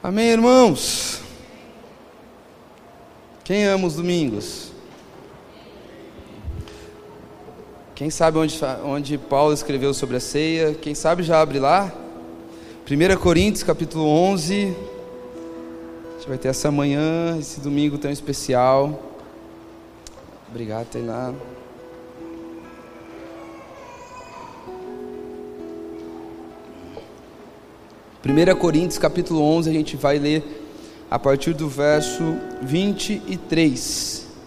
Amém, irmãos? Quem ama os domingos? Quem sabe onde Paulo escreveu sobre a ceia? Quem sabe já abre lá? 1 Coríntios capítulo 11. A gente vai ter essa manhã, esse domingo tão especial. Obrigado, Tainá. Primeira Coríntios capítulo 11, a gente vai ler a partir do verso 23.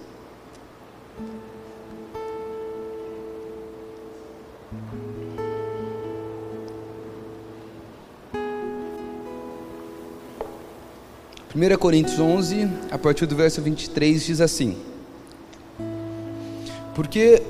Primeira Coríntios 11, a partir do verso 23, diz assim: Porque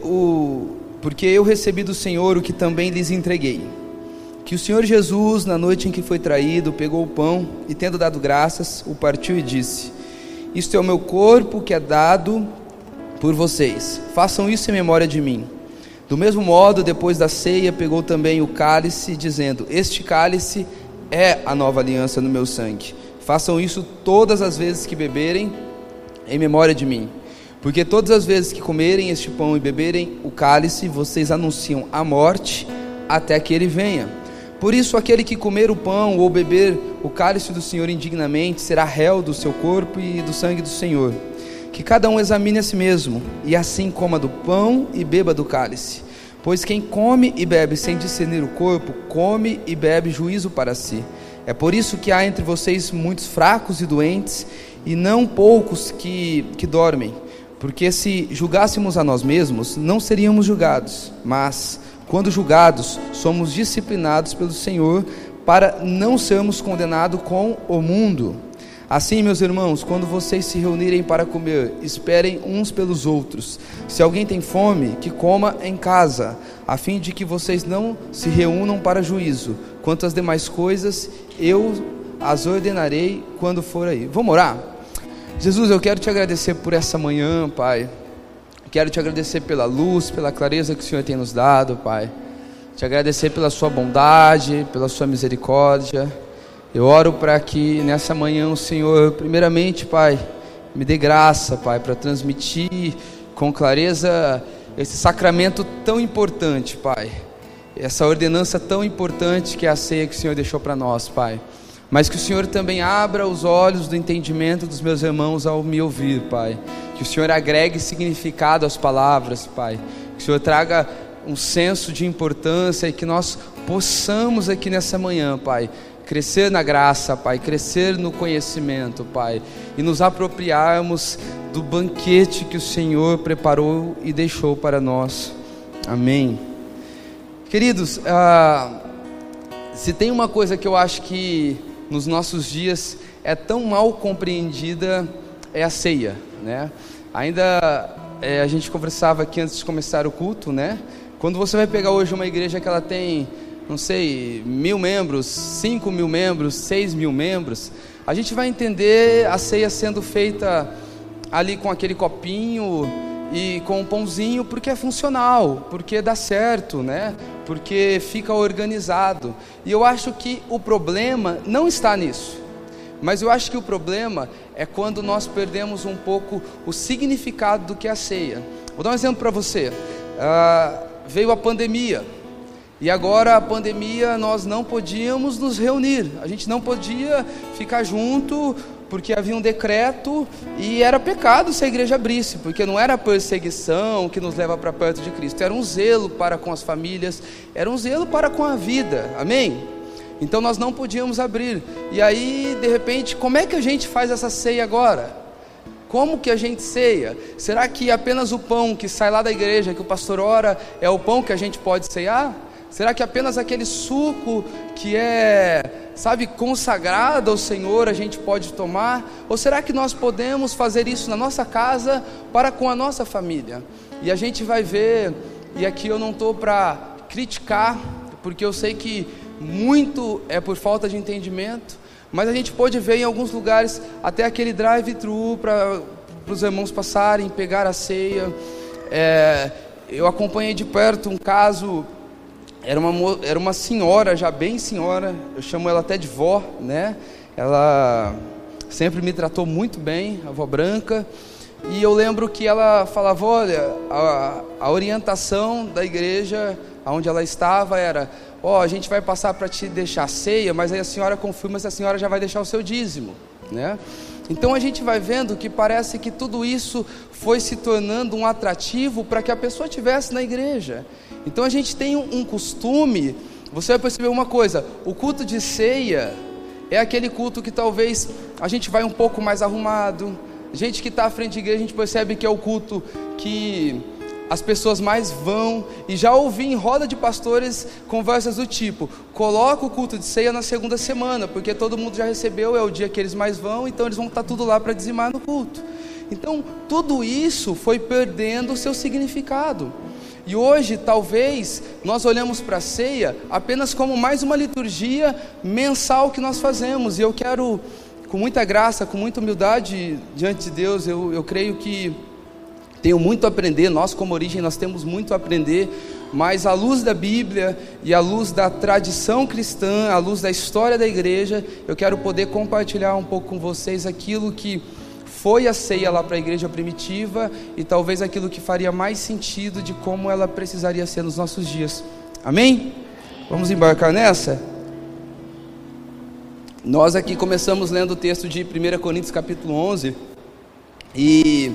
eu recebi do Senhor o que também lhes entreguei, que o Senhor Jesus, na noite em que foi traído, pegou o pão e, tendo dado graças, o partiu e disse: Isto é o meu corpo que é dado por vocês, façam isso em memória de mim. Do mesmo modo, depois da ceia, pegou também o cálice, dizendo: Este cálice é a nova aliança no meu sangue. Façam isso todas as vezes que beberem, em memória de mim. Porque todas as vezes que comerem este pão e beberem o cálice, vocês anunciam a morte até que ele venha. Por isso, aquele que comer o pão ou beber o cálice do Senhor indignamente será réu do seu corpo e do sangue do Senhor. Que cada um examine a si mesmo, e assim coma do pão e beba do cálice. Pois quem come e bebe sem discernir o corpo, come e bebe juízo para si. É por isso que há entre vocês muitos fracos e doentes, e não poucos que dormem. Porque se julgássemos a nós mesmos, não seríamos julgados, mas quando julgados, somos disciplinados pelo Senhor, para não sermos condenados com o mundo. Assim, meus irmãos, quando vocês se reunirem para comer, esperem uns pelos outros. Se alguém tem fome, que coma em casa, a fim de que vocês não se reúnam para juízo. Quanto às demais coisas, eu as ordenarei quando for aí. Vamos orar? Jesus, eu quero te agradecer por essa manhã, Pai. Quero te agradecer pela luz, pela clareza que o Senhor tem nos dado, Pai. Te agradecer pela sua bondade, pela sua misericórdia. Eu oro para que nessa manhã o Senhor, primeiramente, Pai, me dê graça, Pai, para transmitir com clareza esse sacramento tão importante, Pai. Essa ordenança tão importante que é a ceia que o Senhor deixou para nós, Pai. Mas que o Senhor também abra os olhos do entendimento dos meus irmãos ao me ouvir, Pai. Que o Senhor agregue significado às palavras, Pai. Que o Senhor traga um senso de importância e que nós possamos aqui nessa manhã, Pai, crescer na graça, Pai, crescer no conhecimento, Pai, e nos apropriarmos do banquete que o Senhor preparou e deixou para nós. Amém. Queridos, se tem uma coisa que eu acho que nos nossos dias é tão mal compreendida, é a ceia, né? Ainda a gente conversava aqui antes de começar o culto, né? Quando você vai pegar hoje uma igreja que ela tem, não sei, 1.000 membros, 5.000 membros, 6.000 membros, a gente vai entender a ceia sendo feita ali com aquele copinho e com um pãozinho, porque é funcional, porque dá certo, né? Porque fica organizado. E eu acho que o problema não está nisso, mas eu acho que o problema é quando nós perdemos um pouco o significado do que é a ceia. Vou dar um exemplo para você. Veio a pandemia, e agora a pandemia nós não podíamos nos reunir, a gente não podia ficar junto, porque havia um decreto e era pecado se a igreja abrisse, porque não era a perseguição que nos leva para perto de Cristo, era um zelo para com as famílias, era um zelo para com a vida, amém? Então nós não podíamos abrir, e aí de repente, como é que a gente faz essa ceia agora? Como que a gente ceia? Será que apenas o pão que sai lá da igreja, que o pastor ora, é o pão que a gente pode ceiar? Será que apenas aquele suco que é, consagrado ao Senhor a gente pode tomar? Ou será que nós podemos fazer isso na nossa casa para com a nossa família? E a gente vai ver, e aqui eu não estou para criticar, porque eu sei que muito é por falta de entendimento, mas a gente pode ver em alguns lugares até aquele drive-thru para os irmãos passarem, pegar a ceia. Eu acompanhei de perto um caso. Era uma senhora, já bem senhora, eu chamo ela até de vó, né? ela sempre me tratou muito bem, a avó Branca, e eu lembro que ela falava, olha, a orientação da igreja onde ela estava era, a gente vai passar para te deixar a ceia, mas aí a senhora confirma se a senhora já vai deixar o seu dízimo, né? Então a gente vai vendo que parece que tudo isso foi se tornando um atrativo para que a pessoa estivesse na igreja. Então a gente tem um costume, você vai perceber uma coisa, o culto de ceia é aquele culto que talvez a gente vai um pouco mais arrumado. Gente que está à frente da igreja, a gente percebe que é o culto que as pessoas mais vão. E já ouvi em roda de pastores conversas do tipo, coloca o culto de ceia na segunda semana, porque todo mundo já recebeu, é o dia que eles mais vão, então eles vão estar tudo lá para dizimar no culto. Então tudo isso foi perdendo o seu significado. E hoje talvez nós olhamos para a ceia apenas como mais uma liturgia mensal que nós fazemos. E eu quero, com muita graça, com muita humildade diante de Deus, eu creio que tenho muito a aprender. Nós como Origem, nós temos muito a aprender, mas à luz da Bíblia e à luz da tradição cristã, à luz da história da igreja, eu quero poder compartilhar um pouco com vocês aquilo que foi a ceia lá para a igreja primitiva e talvez aquilo que faria mais sentido de como ela precisaria ser nos nossos dias. Amém? Vamos embarcar nessa? Nós aqui começamos lendo o texto de 1 Coríntios capítulo 11 e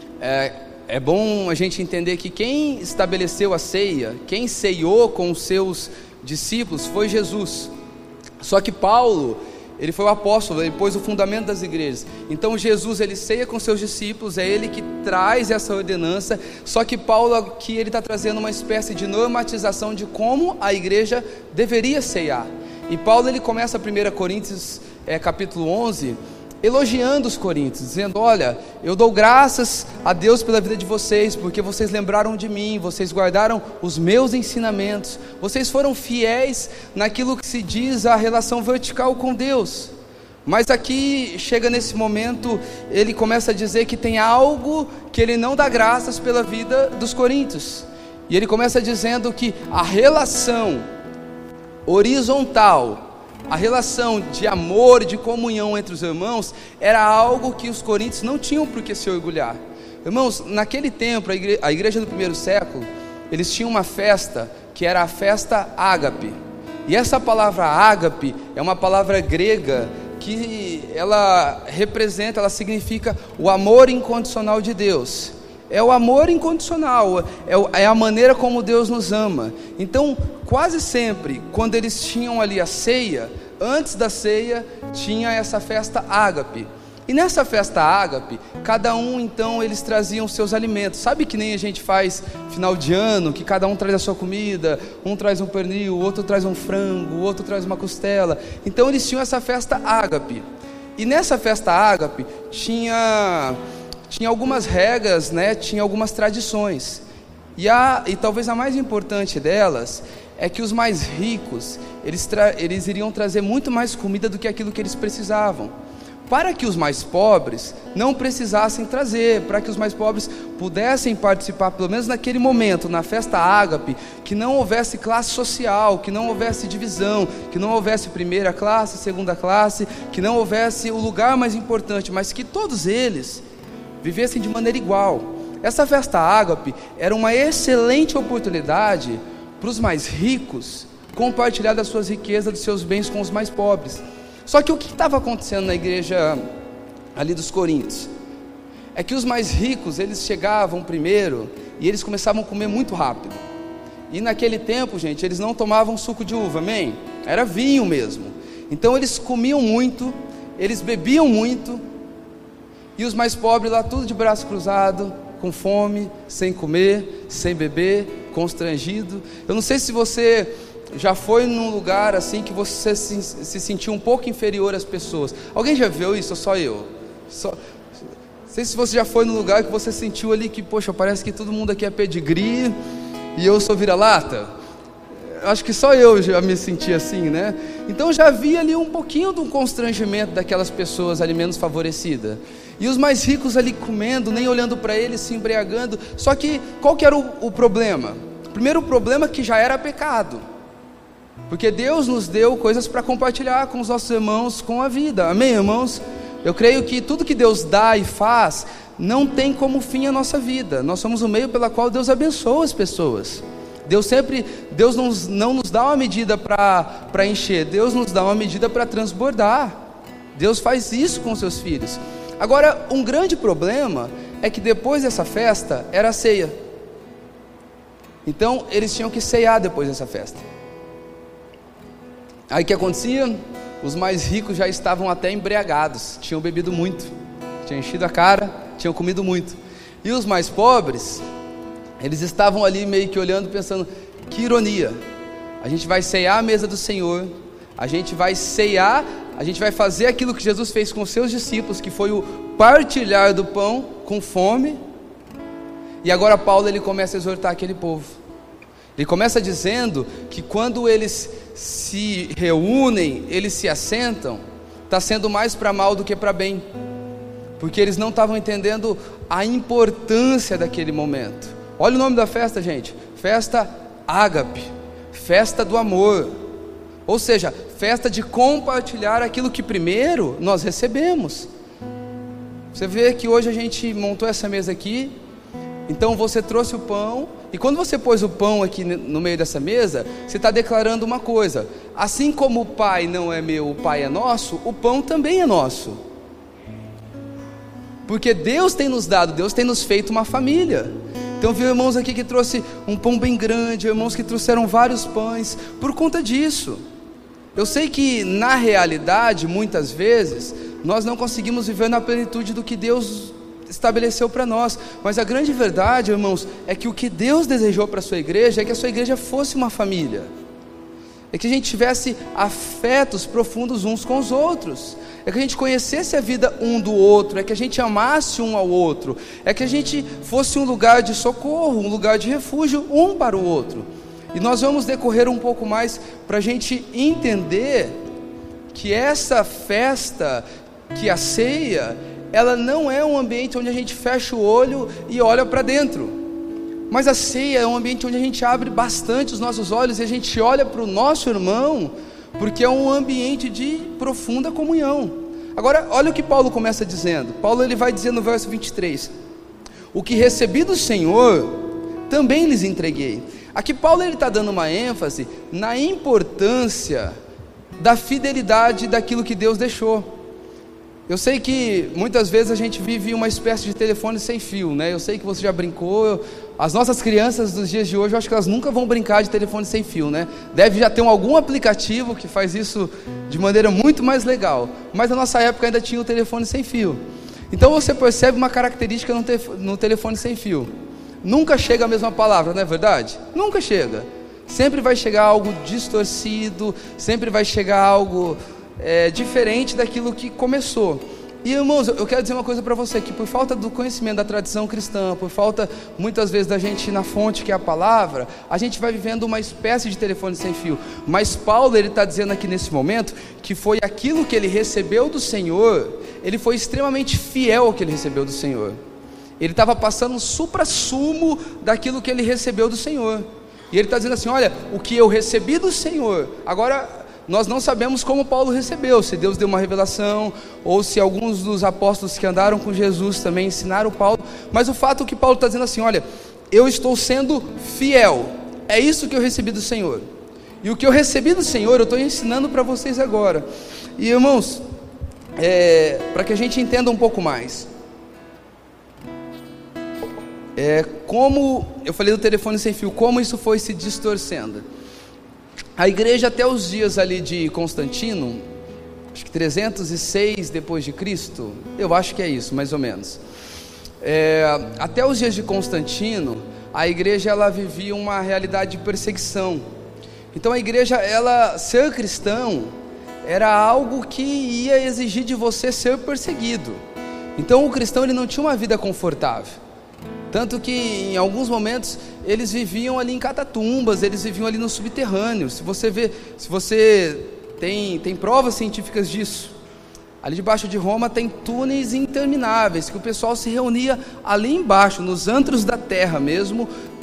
é bom a gente entender que quem estabeleceu a ceia, quem ceiou com os seus discípulos foi Jesus. Só que Paulo, ele foi o apóstolo, ele pôs o fundamento das igrejas. Então Jesus, ele ceia com seus discípulos, é ele que traz essa ordenança. Só que Paulo aqui, ele está trazendo uma espécie de normatização de como a igreja deveria ceiar. E Paulo, ele começa 1 Coríntios capítulo 11, elogiando os coríntios, dizendo, olha, eu dou graças a Deus pela vida de vocês, porque vocês lembraram de mim, vocês guardaram os meus ensinamentos, vocês foram fiéis naquilo que se diz a relação vertical com Deus. Mas aqui, chega nesse momento, ele começa a dizer que tem algo que ele não dá graças pela vida dos coríntios, e ele começa dizendo que a relação horizontal, a relação de amor, de comunhão entre os irmãos, era algo que os coríntios não tinham por que se orgulhar. Irmãos, naquele tempo, a igreja do primeiro século, eles tinham uma festa, que era a festa ágape. E essa palavra ágape é uma palavra grega, que ela representa, ela significa o amor incondicional de Deus. É o amor incondicional, é a maneira como Deus nos ama. Então, quase sempre, quando eles tinham ali a ceia, antes da ceia, tinha essa festa ágape. E nessa festa ágape, cada um então, eles traziam seus alimentos. Sabe que nem a gente faz final de ano, que cada um traz a sua comida, um traz um pernil, o outro traz um frango, o outro traz uma costela. Então eles tinham essa festa ágape. E nessa festa ágape, tinha algumas regras, né? Tinha algumas tradições. E talvez a mais importante delas é que os mais ricos, eles iriam trazer muito mais comida do que aquilo que eles precisavam, para que os mais pobres não precisassem trazer, para que os mais pobres pudessem participar, pelo menos naquele momento, na festa ágape, que não houvesse classe social, que não houvesse divisão, que não houvesse primeira classe, segunda classe, que não houvesse o lugar mais importante, mas que todos eles vivessem de maneira igual. Essa festa ágape era uma excelente oportunidade para os mais ricos compartilhar das suas riquezas, dos seus bens com os mais pobres. Só que o que estava acontecendo na igreja ali dos Coríntios é que os mais ricos, eles chegavam primeiro e eles começavam a comer muito rápido. E naquele tempo, gente, eles não tomavam suco de uva, amém? Era vinho mesmo. Então eles comiam muito, eles bebiam muito, e os mais pobres lá tudo de braço cruzado, com fome, sem comer, sem beber, constrangido. Eu não sei se você já foi num lugar assim que você se sentiu um pouco inferior às pessoas. Alguém já viu isso ou só eu? Não sei se você já foi num lugar que você sentiu ali que, poxa, parece que todo mundo aqui é pedigree e eu sou vira-lata. Acho que só eu já me senti assim, né? Então já havia ali um pouquinho de um constrangimento daquelas pessoas ali menos favorecidas. E os mais ricos ali comendo, nem olhando para eles, se embriagando. Só que qual que era o problema? O primeiro problema é que já era pecado. Porque Deus nos deu coisas para compartilhar com os nossos irmãos, com a vida. Amém, irmãos? Eu creio que tudo que Deus dá e faz não tem como fim a nossa vida. Nós somos o meio pela qual Deus abençoa as pessoas. Deus não nos dá uma medida para encher, Deus nos dá uma medida para transbordar. Deus faz isso com seus filhos. Agora, um grande problema é que depois dessa festa era a ceia. Então eles tinham que ceiar depois dessa festa. Aí o que acontecia? Os mais ricos já estavam até embriagados, tinham bebido muito, tinham enchido a cara, tinham comido muito. E os mais pobres, eles estavam ali meio que olhando, pensando: que ironia, a gente vai ceiar a mesa do Senhor, a gente vai ceiar, a gente vai fazer aquilo que Jesus fez com os seus discípulos, que foi o partilhar do pão com fome. E agora Paulo, ele começa a exortar aquele povo. Ele começa dizendo que quando eles se reúnem, eles se assentam, está sendo mais para mal do que para bem, porque eles não estavam entendendo a importância daquele momento. Olha o nome da festa, gente: festa ágape, festa do amor, ou seja, festa de compartilhar aquilo que primeiro nós recebemos. Você vê que hoje a gente montou essa mesa aqui, então você trouxe o pão, e quando você pôs o pão aqui no meio dessa mesa, você está declarando uma coisa: assim como o Pai não é meu, o Pai é nosso, o pão também é nosso. Porque Deus tem nos dado, Deus tem nos feito uma família. Então viu irmãos aqui que trouxe um pão bem grande, irmãos que trouxeram vários pães, por conta disso. Eu sei que na realidade, muitas vezes, nós não conseguimos viver na plenitude do que Deus estabeleceu para nós, mas a grande verdade, irmãos, é que o que Deus desejou para a sua igreja é que a sua igreja fosse uma família, é que a gente tivesse afetos profundos uns com os outros, é que a gente conhecesse a vida um do outro, é que a gente amasse um ao outro, é que a gente fosse um lugar de socorro, um lugar de refúgio um para o outro. E nós vamos decorrer um pouco mais para a gente entender que essa festa, que a ceia, ela não é um ambiente onde a gente fecha o olho e olha para dentro, mas a ceia é um ambiente onde a gente abre bastante os nossos olhos e a gente olha para o nosso irmão, porque é um ambiente de profunda comunhão. Agora, olha o que Paulo começa dizendo. Paulo, ele vai dizer no verso 23: o que recebi do Senhor, também lhes entreguei. Aqui Paulo está dando uma ênfase na importância da fidelidade daquilo que Deus deixou. Eu sei que muitas vezes a gente vive uma espécie de telefone sem fio, né? Eu sei que você já brincou. As nossas crianças dos dias de hoje, eu acho que elas nunca vão brincar de telefone sem fio, né? Deve já ter algum aplicativo que faz isso de maneira muito mais legal. Mas na nossa época ainda tinha o telefone sem fio. Então você percebe uma característica no telefone sem fio: nunca chega a mesma palavra, não é verdade? Nunca chega. Sempre vai chegar algo distorcido, sempre vai chegar algo diferente daquilo que começou. E irmãos, eu quero dizer uma coisa para você, que por falta do conhecimento da tradição cristã, por falta muitas vezes da gente ir na fonte que é a palavra, a gente vai vivendo uma espécie de telefone sem fio. Mas Paulo, ele está dizendo aqui nesse momento que foi aquilo que ele recebeu do Senhor, ele foi extremamente fiel ao que ele recebeu do Senhor. Ele estava passando um supra-sumo daquilo que ele recebeu do Senhor, e ele está dizendo assim: olha, o que eu recebi do Senhor. Agora, nós não sabemos como Paulo recebeu, se Deus deu uma revelação, ou se alguns dos apóstolos que andaram com Jesus também ensinaram Paulo, mas o fato é que Paulo está dizendo assim: olha, eu estou sendo fiel, é isso que eu recebi do Senhor, e o que eu recebi do Senhor, eu estou ensinando para vocês agora. E irmãos, para que a gente entenda um pouco mais, como eu falei do telefone sem fio, como isso foi se distorcendo. A igreja até os dias ali de Constantino, acho que 306 depois de Cristo, eu acho que é isso, mais ou menos. Até os dias de Constantino, a igreja ela vivia uma realidade de perseguição. Então a igreja, ser cristão, era algo que ia exigir de você ser perseguido. Então o cristão, ele não tinha uma vida confortável. Tanto que em alguns momentos eles viviam ali em catatumbas, eles viviam ali no subterrâneo. Se você tem provas científicas disso. Ali debaixo de Roma tem túneis intermináveis, que o pessoal se reunia ali embaixo, nos antros da terra mesmo,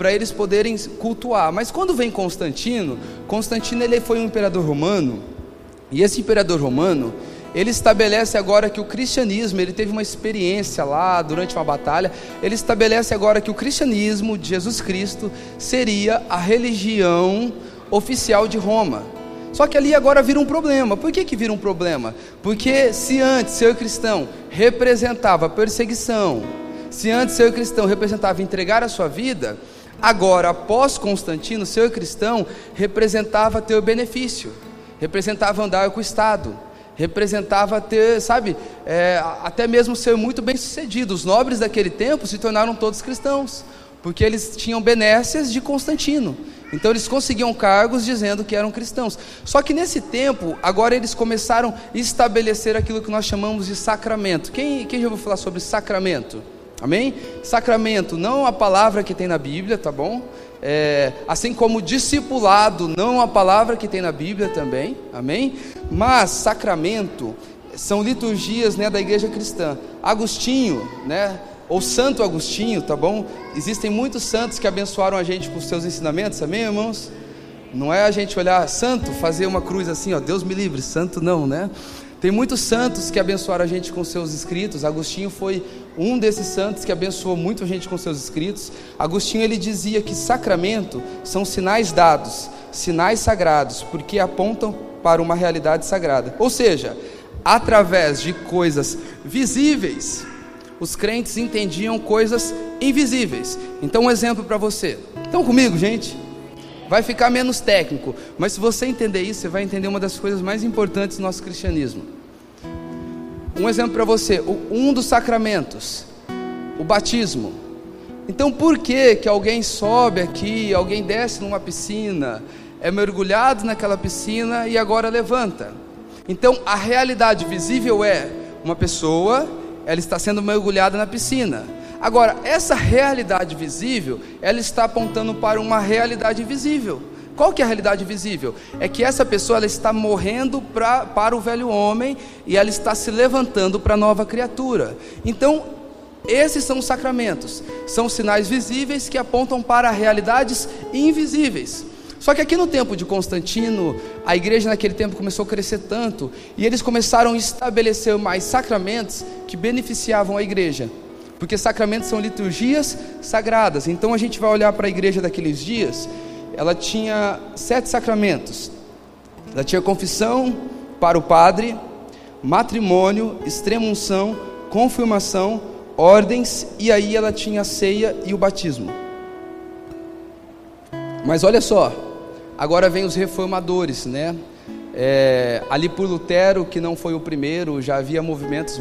para eles poderem cultuar. Mas quando vem Constantino, ele foi um imperador romano, e esse imperador romano, ele estabelece agora que o cristianismo, ele teve uma experiência lá durante uma batalha, ele estabelece agora que o cristianismo de Jesus Cristo seria a religião oficial de Roma. Só que ali agora vira um problema. Por que vira um problema? Porque se antes ser cristão representava perseguição, se antes ser cristão representava entregar a sua vida, agora após Constantino, ser cristão representava ter o benefício, representava andar com o Estado, representava ter, até mesmo ser muito bem sucedido. Os nobres daquele tempo se tornaram todos cristãos, porque eles tinham benécias de Constantino, então eles conseguiam cargos dizendo que eram cristãos. Só que nesse tempo, agora eles começaram a estabelecer aquilo que nós chamamos de sacramento. Quem já ouviu falar sobre sacramento? Amém? Sacramento, não a palavra que tem na Bíblia, tá bom? Assim como discipulado, não a palavra que tem na Bíblia também, amém? Mas sacramento são liturgias, né, da igreja cristã. Agostinho, né, ou Santo Agostinho, tá bom? Existem muitos santos que abençoaram a gente com os seus ensinamentos, amém, irmãos? Não é a gente olhar santo, fazer uma cruz assim, ó, Deus me livre, santo não, né? Tem muitos santos que abençoaram a gente com seus escritos. Agostinho foi um desses santos que abençoou muito a gente com seus escritos. Agostinho, ele dizia que sacramento são sinais dados, sinais sagrados, porque apontam para uma realidade sagrada. Ou seja, através de coisas visíveis, os crentes entendiam coisas invisíveis. Então, um exemplo para você. Estão comigo, gente? Vai ficar menos técnico, mas se você entender isso, você vai entender uma das coisas mais importantes do nosso cristianismo. Um exemplo para você, um dos sacramentos, o batismo. Então por que alguém sobe aqui, alguém desce numa piscina, é mergulhado naquela piscina e agora levanta? Então a realidade visível é uma pessoa, ela está sendo mergulhada na piscina. Agora, essa realidade visível, ela está apontando para uma realidade invisível. Qual que é a realidade visível? É que essa pessoa, ela está morrendo para o velho homem e ela está se levantando para a nova criatura. Então, esses são os sacramentos. São sinais visíveis que apontam para realidades invisíveis. Só que aqui no tempo de Constantino, a igreja naquele tempo começou a crescer tanto, e eles começaram a estabelecer mais sacramentos que beneficiavam a igreja. Porque sacramentos são liturgias sagradas. Então a gente vai olhar para a igreja daqueles dias. Ela tinha 7 sacramentos. Ela tinha confissão para o padre, matrimônio, extrema-unção, confirmação, ordens, e aí ela tinha a ceia e o batismo. Mas olha só, agora vem os reformadores, né? Ali por Lutero, que não foi o primeiro, já havia movimentos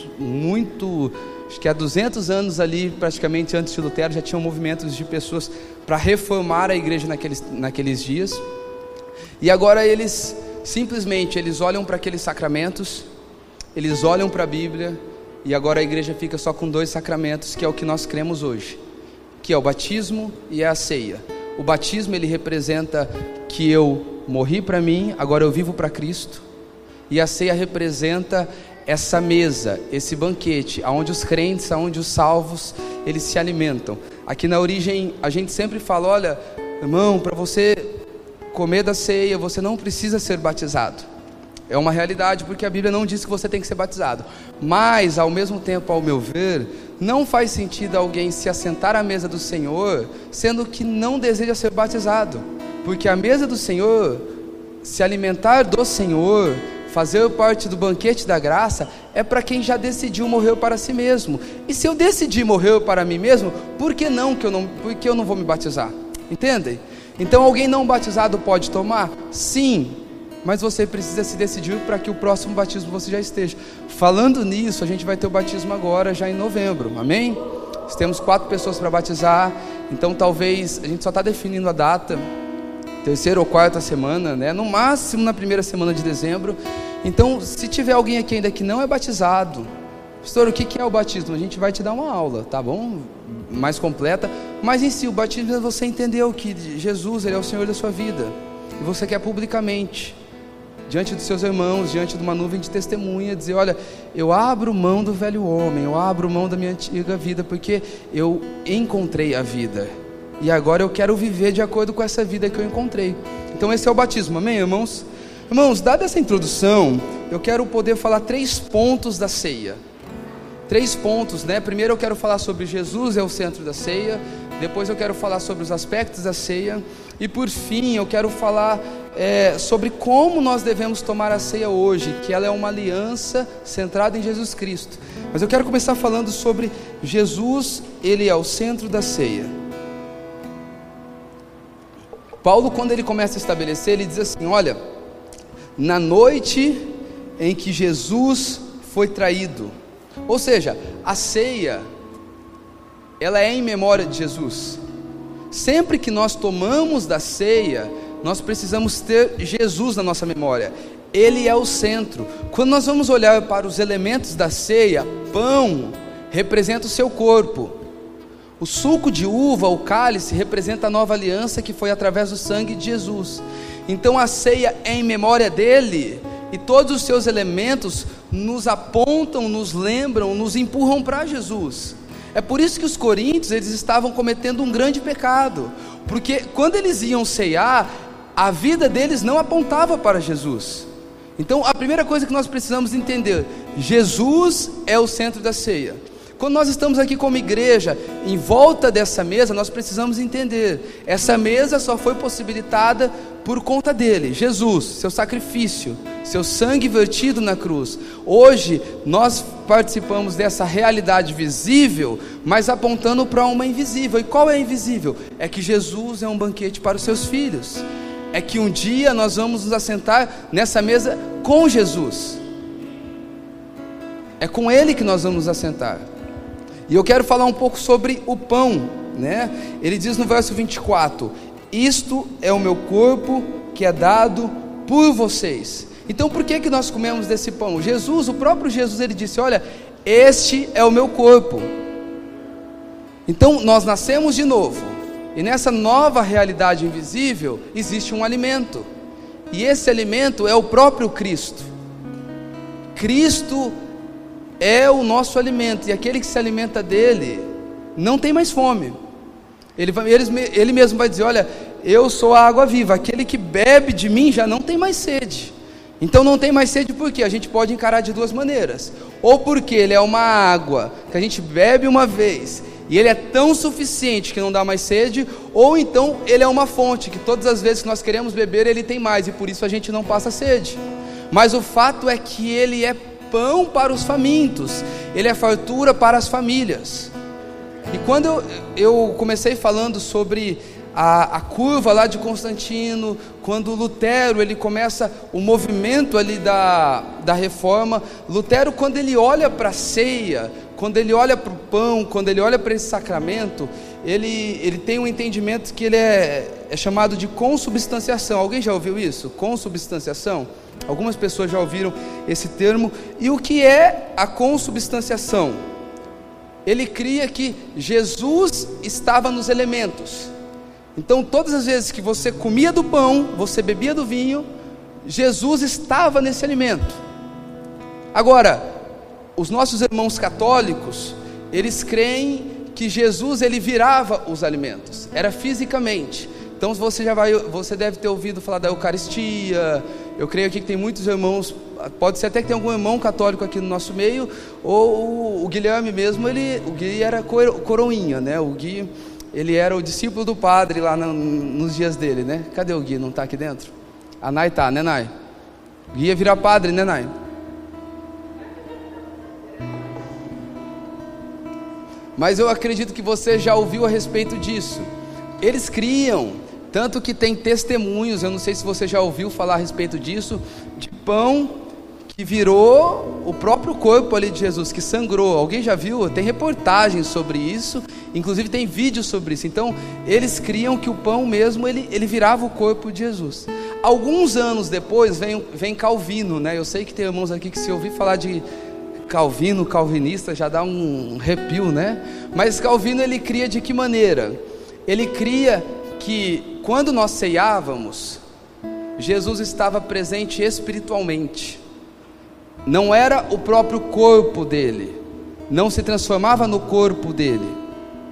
muito, acho que há 200 anos ali, praticamente antes de Lutero, já tinham movimentos de pessoas para reformar a igreja naqueles dias. E agora eles simplesmente olham para aqueles sacramentos, eles olham para a Bíblia, e agora a igreja fica só com 2 sacramentos, que é o que nós cremos hoje, que é o batismo e a ceia. O batismo, ele representa que eu morri para mim, agora eu vivo para Cristo. E a ceia representa essa mesa, esse banquete, onde os crentes, onde os salvos, eles se alimentam. Aqui na origem, a gente sempre fala, olha, irmão, para você comer da ceia, você não precisa ser batizado. É uma realidade, porque a Bíblia não diz que você tem que ser batizado. Mas, ao mesmo tempo, ao meu ver, não faz sentido alguém se assentar à mesa do Senhor, sendo que não deseja ser batizado. Porque a mesa do Senhor, se alimentar do Senhor, fazer parte do banquete da graça, é para quem já decidiu morrer para si mesmo. E se eu decidir morrer para mim mesmo, por que eu não vou me batizar? Entendem? Então alguém não batizado pode tomar? Sim, mas você precisa se decidir para que o próximo batismo você já esteja. Falando nisso, a gente vai ter o batismo agora, já em novembro, amém? Nós temos 4 pessoas para batizar, então talvez, a gente só está definindo a data, 3ª ou 4ª semana, né? No máximo na 1ª semana de dezembro. Então, se tiver alguém aqui ainda que não é batizado, pastor, o que é o batismo? A gente vai te dar uma aula, tá bom? Mais completa. Mas em si, o batismo é você entender que Jesus, Ele é o Senhor da sua vida, e você quer publicamente, diante dos seus irmãos, diante de uma nuvem de testemunha, dizer, olha, eu abro mão do velho homem, eu abro mão da minha antiga vida, porque eu encontrei a vida. e agora eu quero viver de acordo com essa vida que eu encontrei. Então esse é o batismo, amém, irmãos? Irmãos, dada essa introdução, eu quero poder falar 3 pontos da ceia. 3 pontos, né? Primeiro eu quero falar sobre Jesus é o centro da ceia. Depois eu quero falar sobre os aspectos da ceia. E por fim eu quero falar sobre como nós devemos tomar a ceia hoje, que ela é uma aliança centrada em Jesus Cristo. Mas eu quero começar falando sobre Jesus, ele é o centro da ceia. Paulo, quando ele começa a estabelecer, ele diz assim: olha, na noite em que Jesus foi traído, ou seja, a ceia, ela é em memória de Jesus. Sempre que nós tomamos da ceia, nós precisamos ter Jesus na nossa memória. Ele é o centro. Quando nós vamos olhar para os elementos da ceia, pão representa o seu corpo, o suco de uva, o cálice, representa a nova aliança que foi através do sangue de Jesus. Então a ceia é em memória dele, e todos os seus elementos nos apontam, nos lembram, nos empurram para Jesus. É por isso que os coríntios, eles estavam cometendo um grande pecado, porque quando eles iam ceiar, a vida deles não apontava para Jesus. Então a primeira coisa que nós precisamos entender: Jesus é o centro da ceia. Quando nós estamos aqui como igreja, em volta dessa mesa, nós precisamos entender, essa mesa só foi possibilitada por conta dele, Jesus, seu sacrifício, seu sangue vertido na cruz. Hoje nós participamos dessa realidade visível, mas apontando para uma invisível. E qual é a invisível? É que Jesus é um banquete para os seus filhos, é que um dia nós vamos nos assentar nessa mesa com Jesus, é com ele que nós vamos nos assentar. E eu quero falar um pouco sobre o pão, né? Ele diz no verso 24: isto é o meu corpo que é dado por vocês. Então por que nós comemos desse pão? Jesus, o próprio Jesus, ele disse: olha, este é o meu corpo. Então nós nascemos de novo, e nessa nova realidade invisível existe um alimento, e esse alimento é o próprio Cristo. Cristo o alimento, e aquele que se alimenta dele não tem mais fome. Ele mesmo vai dizer: olha, eu sou a água viva, aquele que bebe de mim já não tem mais sede. Então não tem mais sede porque a gente pode encarar de duas maneiras: ou porque ele é uma água que a gente bebe uma vez e ele é tão suficiente que não dá mais sede, ou então ele é uma fonte que todas as vezes que nós queremos beber ele tem mais, e por isso a gente não passa sede. Mas o fato é que ele é pão para os famintos, ele é fartura para as famílias. E quando eu comecei falando sobre a curva lá de Constantino, quando Lutero ele começa o movimento ali da reforma, Lutero, quando ele olha para a ceia, quando ele olha para o pão, quando ele olha para esse sacramento, ele tem um entendimento que ele é chamado de consubstanciação. Alguém já ouviu isso? Consubstanciação? Algumas pessoas já ouviram esse termo. E o que é a consubstanciação? Ele cria que Jesus estava nos elementos. Então todas as vezes que você comia do pão, você bebia do vinho, Jesus estava nesse alimento. Agora, os nossos irmãos católicos, eles creem que Jesus ele virava os alimentos, era fisicamente. Então você deve ter ouvido falar da Eucaristia. Eu creio aqui que tem muitos irmãos, pode ser até que tenha algum irmão católico aqui no nosso meio, ou o Guilherme mesmo, o Gui era coroinha, né? O Gui, ele era o discípulo do padre lá nos dias dele, né? Cadê o Gui? Não está aqui dentro? A Nai tá, né, Nai? O Gui ia virar padre, né, Nai? Mas eu acredito que você já ouviu a respeito disso. Eles criam, tanto que tem testemunhos, eu não sei se você já ouviu falar a respeito disso, de pão que virou o próprio corpo ali de Jesus, que sangrou. Alguém já viu? Tem reportagens sobre isso, inclusive tem vídeos sobre isso. Então eles criam que o pão mesmo, ele virava o corpo de Jesus. Alguns anos depois vem Calvino, né? Eu sei que tem irmãos aqui que se ouvir falar de Calvino, calvinista, já dá um arrepio, né? Mas Calvino ele cria de que maneira? Ele cria que quando nós ceiávamos, Jesus estava presente espiritualmente. Não era o próprio corpo dele, não se transformava no corpo dele,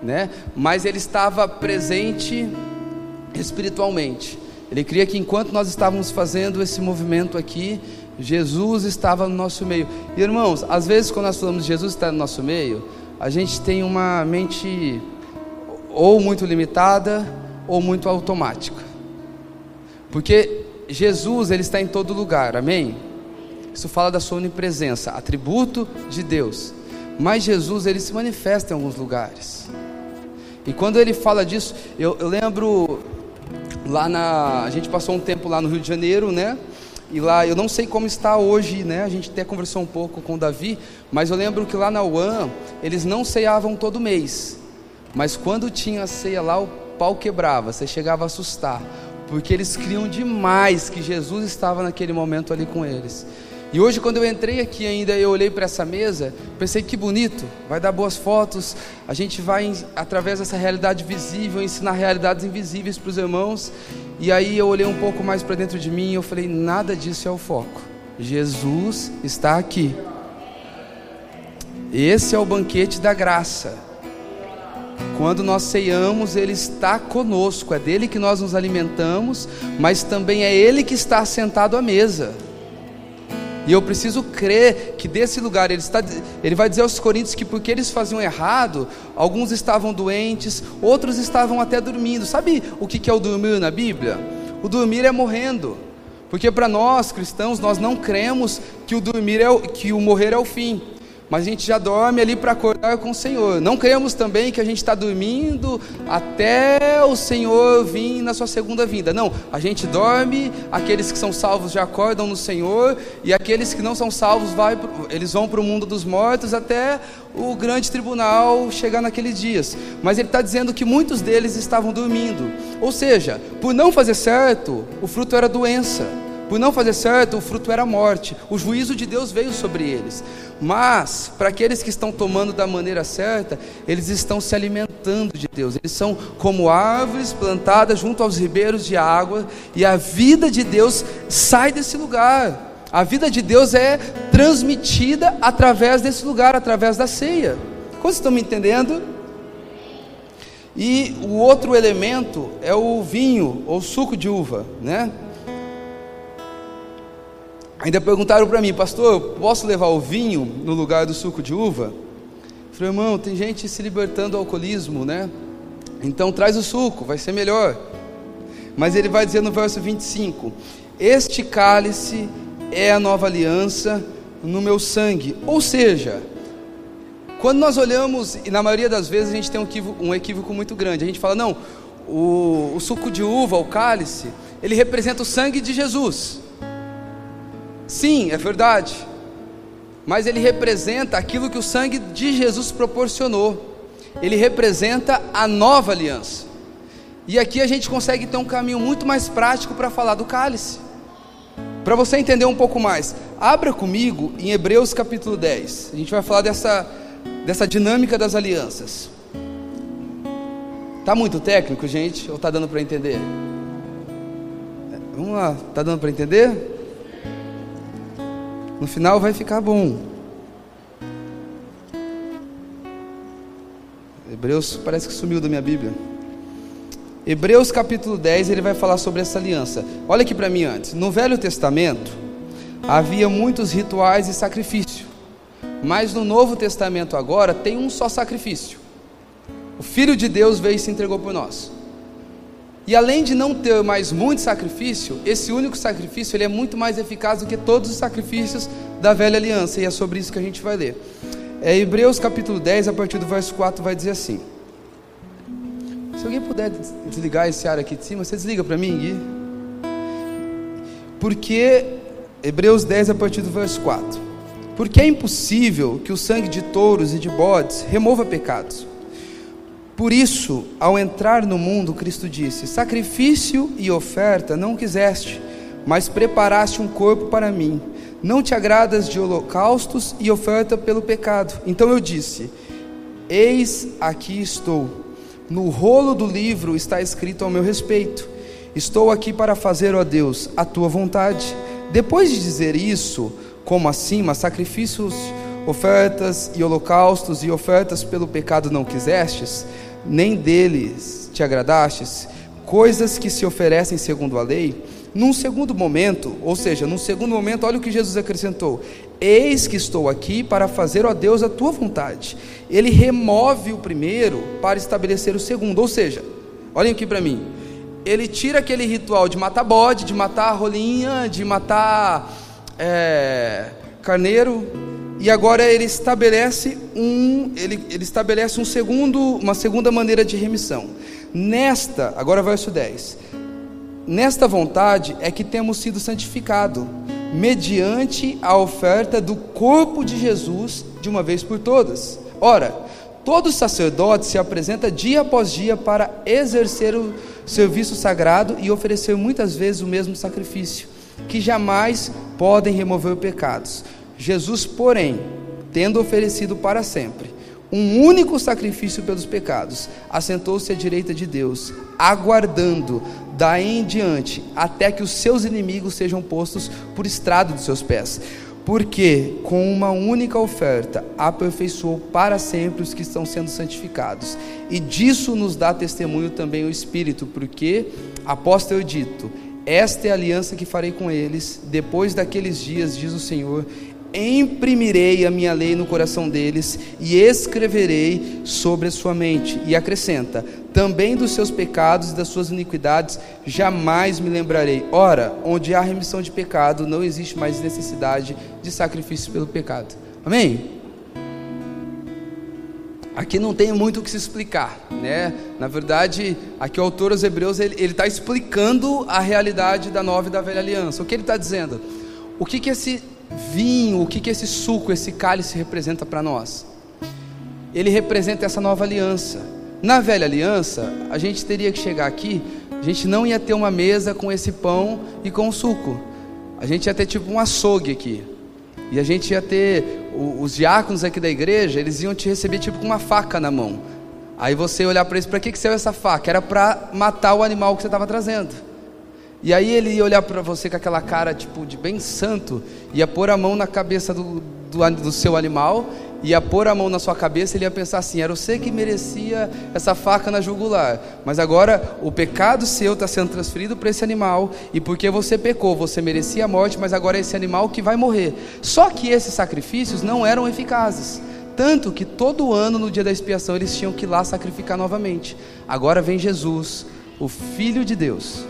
né? Mas ele estava presente espiritualmente. Ele cria que enquanto nós estávamos fazendo esse movimento aqui, Jesus estava no nosso meio. E irmãos, às vezes quando nós falamos de Jesus está no nosso meio, a gente tem uma mente ou muito limitada ou muito automática, porque Jesus, ele está em todo lugar, amém? Isso fala da sua onipresença, atributo de Deus. Mas Jesus, ele se manifesta em alguns lugares. E quando ele fala disso, eu lembro a gente passou um tempo lá no Rio de Janeiro, né? E lá, eu não sei como está hoje, né? A gente até conversou um pouco com o Davi, mas eu lembro que lá na UAM, eles não ceiavam todo mês. Mas quando tinha ceia lá, o pau quebrava, você chegava a assustar, porque eles criam demais que Jesus estava naquele momento ali com eles. E hoje, quando eu entrei aqui ainda, eu olhei para essa mesa, pensei que bonito, vai dar boas fotos, a gente vai, através dessa realidade visível, ensinar realidades invisíveis para os irmãos. E aí eu olhei um pouco mais para dentro de mim e eu falei, nada disso é o foco. Jesus está aqui. Esse é o banquete da graça. Quando nós ceiamos, Ele está conosco, é dele que nós nos alimentamos, mas também é Ele que está sentado à mesa. E eu preciso crer que desse lugar, ele vai dizer aos coríntios que porque eles faziam errado, alguns estavam doentes, outros estavam até dormindo. Sabe o que é o dormir na Bíblia? O dormir é morrendo, porque para nós cristãos, nós não cremos que o morrer é o fim, mas a gente já dorme ali para acordar com o Senhor. Não cremos também que a gente está dormindo até o Senhor vir na sua segunda vinda. Não, a gente dorme, aqueles que são salvos já acordam no Senhor, e aqueles que não são salvos, eles vão para o mundo dos mortos até o grande tribunal chegar naqueles dias. Mas ele está dizendo que muitos deles estavam dormindo, ou seja, por não fazer certo, o fruto era doença. Por não fazer certo, o fruto era morte. O juízo de Deus veio sobre eles. Mas, para aqueles que estão tomando da maneira certa, eles estão se alimentando de Deus. Eles são como árvores plantadas junto aos ribeiros de água, e a vida de Deus sai desse lugar. A vida de Deus é transmitida através desse lugar, através da ceia. Quantos estão me entendendo? E o outro elemento é o vinho, ou suco de uva, né? Ainda perguntaram para mim, pastor, posso levar o vinho no lugar do suco de uva? Eu falei, irmão, tem gente se libertando do alcoolismo, né? Então traz o suco, vai ser melhor. Mas ele vai dizer no verso 25, este cálice é a nova aliança no meu sangue. Ou seja, quando nós olhamos, e na maioria das vezes a gente tem um equívoco muito grande, a gente fala, não, o suco de uva, o cálice, ele representa o sangue de Jesus. Sim, é verdade, mas ele representa aquilo que o sangue de Jesus proporcionou. Ele representa a nova aliança. E aqui a gente consegue ter um caminho muito mais prático para falar do cálice. Para você entender um pouco mais, abra comigo em Hebreus capítulo 10. A gente vai falar dessa dinâmica das alianças. Tá muito técnico, gente? Ou tá dando para entender? Vamos lá, tá dando para entender? No final vai ficar bom. Hebreus parece que sumiu da minha Bíblia. Hebreus capítulo 10, ele vai falar sobre essa aliança. Olha aqui para mim antes. No Velho Testamento havia muitos rituais e sacrifício, mas no Novo Testamento agora tem um só sacrifício. O Filho de Deus veio e se entregou por nós. E além de não ter mais muito sacrifício, esse único sacrifício ele é muito mais eficaz do que todos os sacrifícios da velha aliança. E é sobre isso que a gente vai ler. Hebreus capítulo 10, a partir do verso 4, vai dizer assim. Se alguém puder desligar esse ar aqui de cima, você desliga para mim, Gui. Porque, Hebreus 10, a partir do verso 4. Porque é impossível que o sangue de touros e de bodes remova pecados. Por isso, ao entrar no mundo, Cristo disse, sacrifício e oferta não quiseste, mas preparaste um corpo para mim. Não te agradas de holocaustos e oferta pelo pecado. Então eu disse, eis aqui estou. No rolo do livro está escrito ao meu respeito. Estou aqui para fazer, ó Deus, a tua vontade. Depois de dizer isso, como acima, sacrifícios, ofertas e holocaustos e ofertas pelo pecado não quisestes, nem deles te agradastes, coisas que se oferecem segundo a lei. Num segundo momento, olha o que Jesus acrescentou: eis que estou aqui para fazer, ó Deus, a tua vontade. Ele remove o primeiro para estabelecer o segundo, ou seja, olhem aqui para mim, ele tira aquele ritual de matar bode, de matar rolinha, de matar carneiro, e agora ele estabelece uma segunda maneira de remissão. Agora verso 10: nesta vontade é que temos sido santificados, mediante a oferta do corpo de Jesus, de uma vez por todas. Ora, todo sacerdote se apresenta dia após dia para exercer o serviço sagrado e oferecer muitas vezes o mesmo sacrifício, que jamais podem remover pecados. Jesus, porém, tendo oferecido para sempre um único sacrifício pelos pecados, assentou-se à direita de Deus, aguardando daí em diante até que os seus inimigos sejam postos por estrado de seus pés, porque com uma única oferta aperfeiçoou para sempre os que estão sendo santificados. E disso nos dá testemunho também o Espírito, porque após ter dito: esta é a aliança que farei com eles depois daqueles dias, diz o Senhor, imprimirei a minha lei no coração deles e escreverei sobre a sua mente. E acrescenta: também dos seus pecados e das suas iniquidades jamais me lembrarei. Ora, onde há remissão de pecado, não existe mais necessidade de sacrifício pelo pecado. Amém? Aqui não tem muito o que se explicar, né? Na verdade, aqui o autor aos Hebreus, ele está explicando a realidade da nova e da velha aliança. O que ele está dizendo? O que esse vinho, o que esse suco, esse cálice representa para nós? Ele representa essa nova aliança. Na velha aliança, a gente teria que chegar aqui, a gente não ia ter uma mesa com esse pão e com o suco, a gente ia ter tipo um açougue aqui, e a gente ia ter, os diáconos aqui da igreja, eles iam te receber tipo com uma faca na mão. Aí você ia olhar para eles: para que serve essa faca? Era para matar o animal que você estava trazendo. E aí ele ia olhar para você com aquela cara tipo de bem santo, ia pôr a mão na cabeça do seu animal, ia pôr a mão na sua cabeça, ele ia pensar assim: era você que merecia essa faca na jugular, mas agora o pecado seu está sendo transferido para esse animal, e porque você pecou, você merecia a morte, mas agora é esse animal que vai morrer. Só que esses sacrifícios não eram eficazes, tanto que todo ano no dia da expiação eles tinham que ir lá sacrificar novamente. Agora vem Jesus, o Filho de Deus.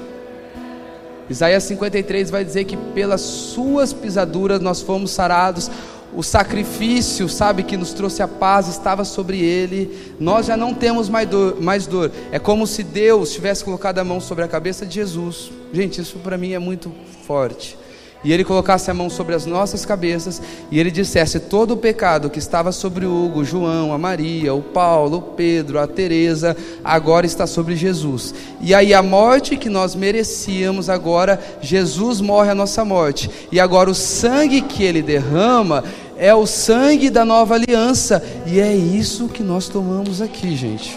Isaías 53 vai dizer que pelas suas pisaduras nós fomos sarados. O sacrifício, sabe, que nos trouxe a paz estava sobre ele. Nós já não temos mais dor. É como se Deus tivesse colocado a mão sobre a cabeça de Jesus. Gente, isso para mim é muito forte. E ele colocasse a mão sobre as nossas cabeças e ele dissesse: todo o pecado que estava sobre o Hugo, o João, a Maria, o Paulo, o Pedro, a Teresa, agora está sobre Jesus. E aí a morte que nós merecíamos, agora Jesus morre a nossa morte. E agora o sangue que ele derrama é o sangue da nova aliança. E é isso que nós tomamos aqui, gente.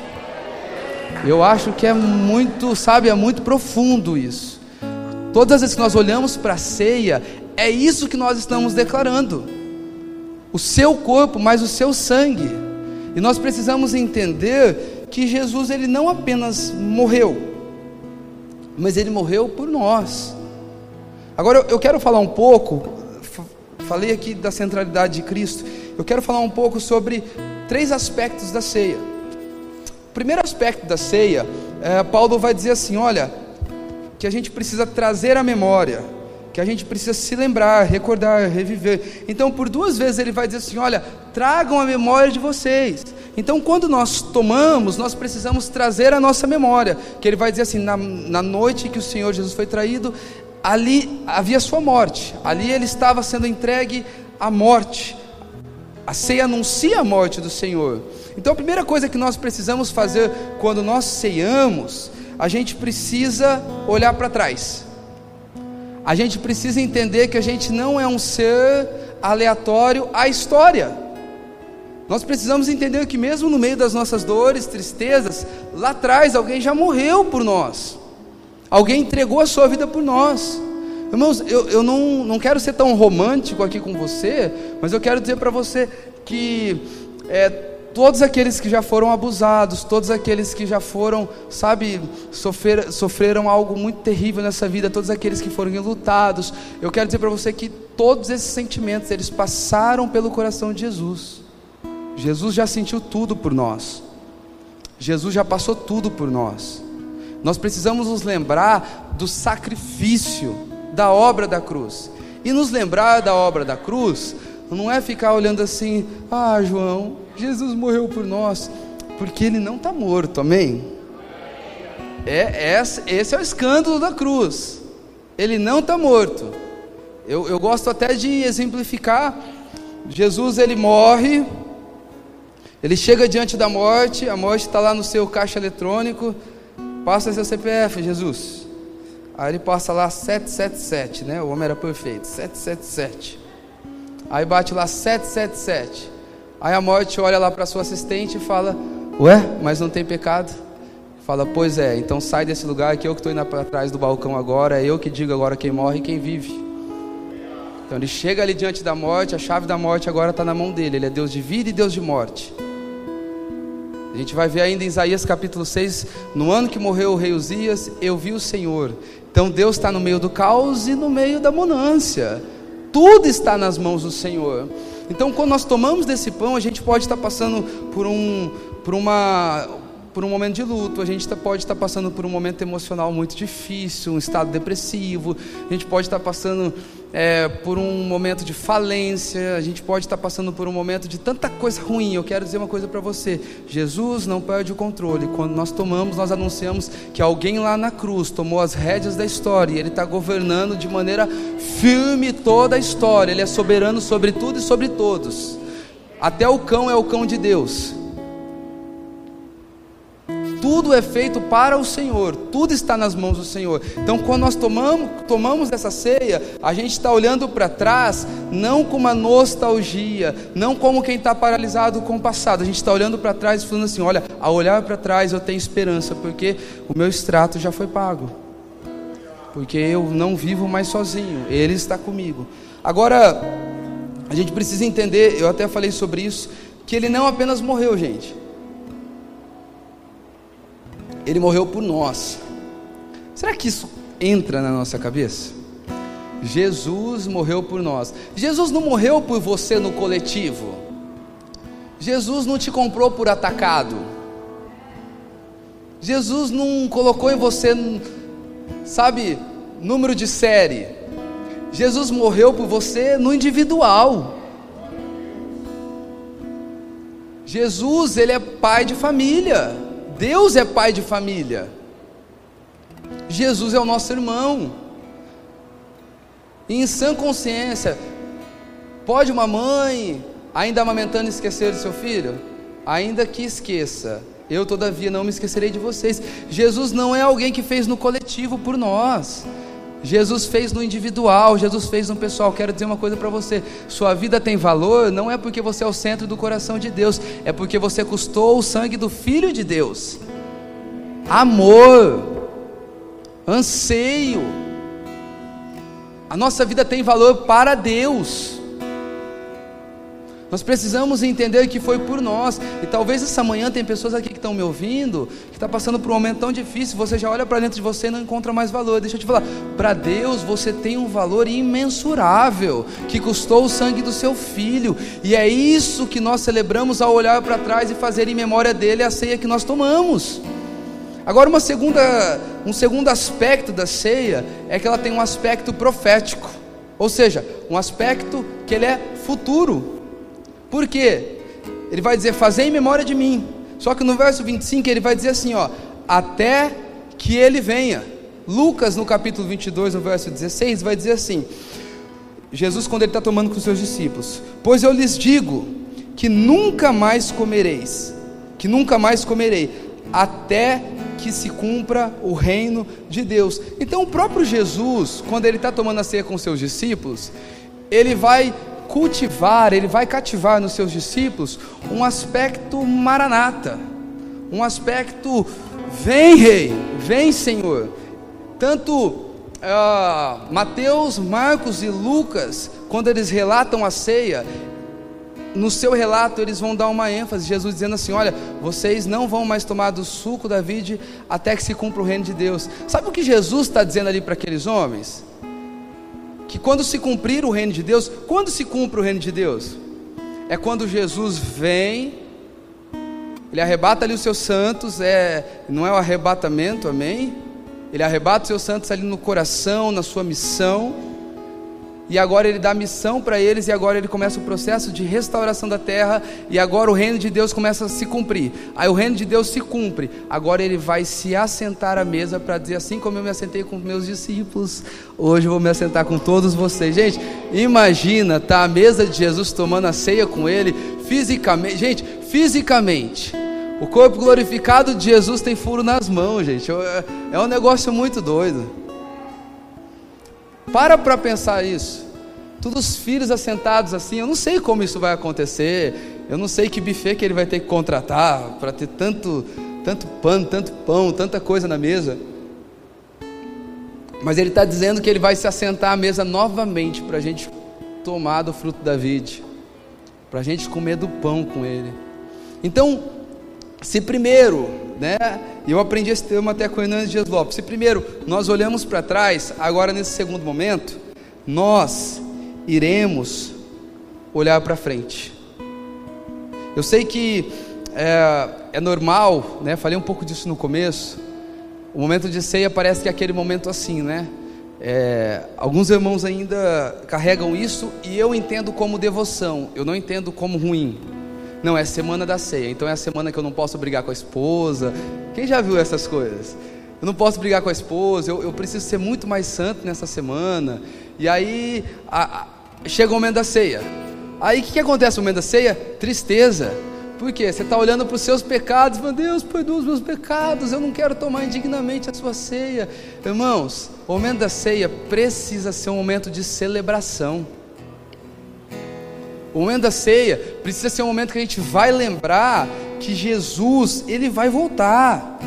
Eu acho que é muito, sabe, é muito profundo isso. Todas as vezes que nós olhamos para a ceia, é isso que nós estamos declarando: o seu corpo mais o seu sangue. E nós precisamos entender que Jesus, ele não apenas morreu, mas ele morreu por nós. Agora eu quero falar um pouco, falei aqui da centralidade de Cristo, eu quero falar um pouco sobre 3 aspectos da ceia. O primeiro aspecto da ceia, Paulo vai dizer assim: olha, que a gente precisa trazer à memória, que a gente precisa se lembrar, recordar, reviver. Então por 2 vezes ele vai dizer assim: olha, tragam a memória de vocês. Então quando nós tomamos, nós precisamos trazer a nossa memória, que ele vai dizer assim: na noite que o Senhor Jesus foi traído, ali havia sua morte, ali ele estava sendo entregue à morte. A ceia anuncia a morte do Senhor. Então a primeira coisa que nós precisamos fazer quando nós ceiamos, a gente precisa olhar para trás. A gente precisa entender que a gente não é um ser aleatório à história. Nós precisamos entender que mesmo no meio das nossas dores, tristezas, lá atrás alguém já morreu por nós. Alguém entregou a sua vida por nós. Irmãos, eu não quero ser tão romântico aqui com você, mas eu quero dizer para você que todos aqueles que já foram abusados, todos aqueles que já foram, sabe, sofreram algo muito terrível nessa vida, todos aqueles que foram enlutados, eu quero dizer para você que todos esses sentimentos, eles passaram pelo coração de Jesus. Jesus já sentiu tudo por nós, Jesus já passou tudo por nós. Nós precisamos nos lembrar do sacrifício, da obra da cruz. E nos lembrar da obra da cruz não é ficar olhando assim: ah, João, Jesus morreu por nós, porque Ele não está morto, amém? Esse é o escândalo da cruz, Ele não está morto. Eu gosto até de exemplificar. Jesus, Ele morre, Ele chega diante da morte, a morte está lá no seu caixa eletrônico, passa seu CPF, Jesus. Aí Ele passa lá 777, né? O homem era perfeito, 777. Aí bate lá 777. Aí a morte olha lá para sua assistente e fala: ué, mas não tem pecado? Fala: pois é, então sai desse lugar que eu que estou indo para trás do balcão agora, é eu que digo agora quem morre e quem vive. Então ele chega ali diante da morte, a chave da morte agora está na mão dele, Ele é Deus de vida e Deus de morte. A gente vai ver ainda em Isaías capítulo 6, no ano que morreu o rei Uzias, eu vi o Senhor. Então Deus está no meio do caos e no meio da bonança, tudo está nas mãos do Senhor. Então quando nós tomamos desse pão, a gente pode estar passando por um momento de luto, a gente pode estar passando por um momento emocional muito difícil, um estado depressivo, a gente pode estar passando por um momento de falência, a gente pode estar passando por um momento de tanta coisa ruim. Eu quero dizer uma coisa para você: Jesus não perde o controle. Quando nós tomamos, nós anunciamos que alguém lá na cruz tomou as rédeas da história, e Ele está governando de maneira firme toda a história. Ele é soberano sobre tudo e sobre todos. Até o cão é o cão de Deus. Tudo é feito para o Senhor, tudo está nas mãos do Senhor. Então quando nós tomamos essa ceia, a gente está olhando para trás, não com uma nostalgia, não como quem está paralisado com o passado. A gente está olhando para trás e falando assim: olha, ao olhar para trás eu tenho esperança, porque o meu extrato já foi pago, porque eu não vivo mais sozinho, Ele está comigo. Agora, a gente precisa entender, eu até falei sobre isso, que Ele não apenas morreu, gente, Ele morreu por nós. Será que isso entra na nossa cabeça? Jesus morreu por nós. Jesus não morreu por você no coletivo. Jesus não te comprou por atacado. Jesus não colocou em você, sabe, número de série. Jesus morreu por você no individual. Jesus, Ele é pai de família. Deus é pai de família. Jesus é o nosso irmão. E em sã consciência, pode uma mãe, ainda amamentando, esquecer do seu filho? Ainda que esqueça, eu todavia não me esquecerei de vocês. Jesus não é alguém que fez no coletivo por nós. Jesus fez no individual, Jesus fez no pessoal. Quero dizer uma coisa para você: sua vida tem valor, não é porque você é o centro do coração de Deus, é porque você custou o sangue do Filho de Deus. Amor, anseio, a nossa vida tem valor para Deus. Nós precisamos entender que foi por nós. E talvez essa manhã tem pessoas aqui que estão me ouvindo, que está passando por um momento tão difícil. Você já olha para dentro de você e não encontra mais valor. Deixa eu te falar, para Deus você tem um valor imensurável, que custou o sangue do seu filho. E é isso que nós celebramos ao olhar para trás e fazer em memória dele a ceia que nós tomamos. Agora um segundo aspecto da ceia é que ela tem um aspecto profético, ou seja, um aspecto que ele é futuro. Por quê? Ele vai dizer: fazer em memória de mim. Só que no verso 25 ele vai dizer assim, ó: até que ele venha. Lucas no capítulo 22, no verso 16, vai dizer assim, Jesus quando ele está tomando com os seus discípulos: pois eu lhes digo que nunca mais comereis, até que se cumpra o reino de Deus. Então o próprio Jesus, quando ele está tomando a ceia com os seus discípulos, ele vai cultivar, ele vai cativar nos seus discípulos um aspecto maranata, um aspecto vem rei, vem Senhor. Tanto Mateus, Marcos e Lucas, quando eles relatam a ceia, no seu relato eles vão dar uma ênfase, Jesus dizendo assim: olha, vocês não vão mais tomar do suco da vide até que se cumpra o reino de Deus. Sabe o que Jesus está dizendo ali para aqueles homens? Que quando se cumprir o reino de Deus, quando se cumpre o reino de Deus? É quando Jesus vem, Ele arrebata ali os seus santos, não é o arrebatamento, amém? Ele arrebata os seus santos ali no coração, na sua missão, e agora Ele dá missão para eles, e agora Ele começa o processo de restauração da terra, e agora o reino de Deus começa a se cumprir. Aí o reino de Deus se cumpre, agora Ele vai se assentar à mesa para dizer: assim como eu me assentei com meus discípulos, hoje eu vou me assentar com todos vocês. Gente, imagina estar à mesa de Jesus tomando a ceia com Ele, fisicamente. Gente, fisicamente, o corpo glorificado de Jesus tem furo nas mãos, gente. É um negócio muito doido. Para pensar isso. Todos os filhos assentados assim. Eu não sei como isso vai acontecer. Eu não sei que buffet que ele vai ter que contratar para ter tanto pão, tanta coisa na mesa. Mas ele está dizendo que ele vai se assentar à mesa novamente para a gente tomar do fruto da vide, para a gente comer do pão com ele. Então, se primeiro, e eu aprendi esse termo até com o Hernandes Dias Lopes, se primeiro nós olhamos para trás, agora nesse segundo momento, nós iremos olhar para frente. Eu sei que é normal, falei um pouco disso no começo, o momento de ceia parece que é aquele momento assim, alguns irmãos ainda carregam isso, e eu entendo como devoção, eu não entendo como ruim. Não, é semana da ceia, então é a semana que eu não posso brigar com a esposa. Quem já viu essas coisas? Eu não posso brigar com a esposa, eu preciso ser muito mais santo nessa semana. E aí chega o momento da ceia. Aí o que acontece no momento da ceia? Tristeza. Por quê? Você está olhando para os seus pecados, meu Deus, perdoa os meus pecados, eu não quero tomar indignamente a sua ceia. Irmãos, o momento da ceia precisa ser um momento de celebração. O momento da ceia precisa ser um momento que a gente vai lembrar que Jesus, Ele vai voltar.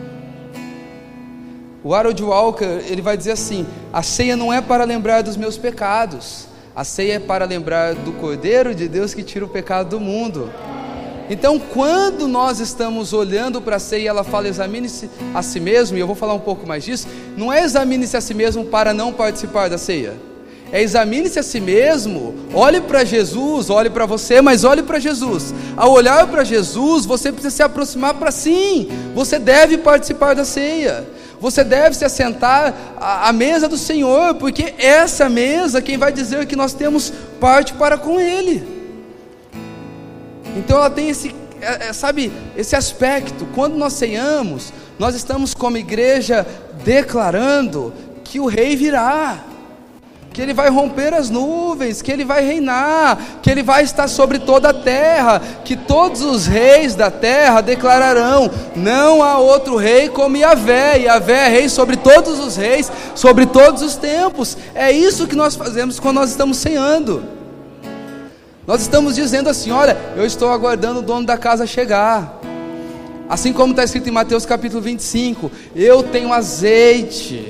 O Harold Walker, ele vai dizer assim: a ceia não é para lembrar dos meus pecados, a ceia é para lembrar do Cordeiro de Deus que tira o pecado do mundo. Então, quando nós estamos olhando para a ceia, ela fala: examine-se a si mesmo, e eu vou falar um pouco mais disso. Não é examine-se a si mesmo para não participar da ceia, é examine-se a si mesmo, olhe para Jesus, olhe para você, mas olhe para Jesus. Ao olhar para Jesus, você precisa se aproximar para sim, você deve participar da ceia, você deve se assentar à mesa do Senhor, porque essa mesa, quem vai dizer que nós temos parte para com Ele. Então ela tem esse aspecto. Quando nós ceiamos, nós estamos como igreja declarando que o Rei virá, que Ele vai romper as nuvens, que Ele vai reinar, que Ele vai estar sobre toda a terra, que todos os reis da terra declararão: não há outro rei como Yahvé, Yahvé é rei sobre todos os reis, sobre todos os tempos. É isso que nós fazemos quando nós estamos ceando. Nós estamos dizendo assim: olha, eu estou aguardando o dono da casa chegar, assim como está escrito em Mateus capítulo 25, eu tenho azeite,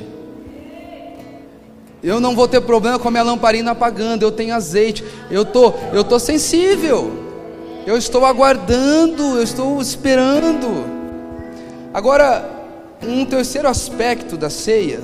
eu não vou ter problema com a minha lamparina apagando, eu tenho azeite, eu estou sensível, eu estou aguardando, eu estou esperando. Agora, um terceiro aspecto da ceia,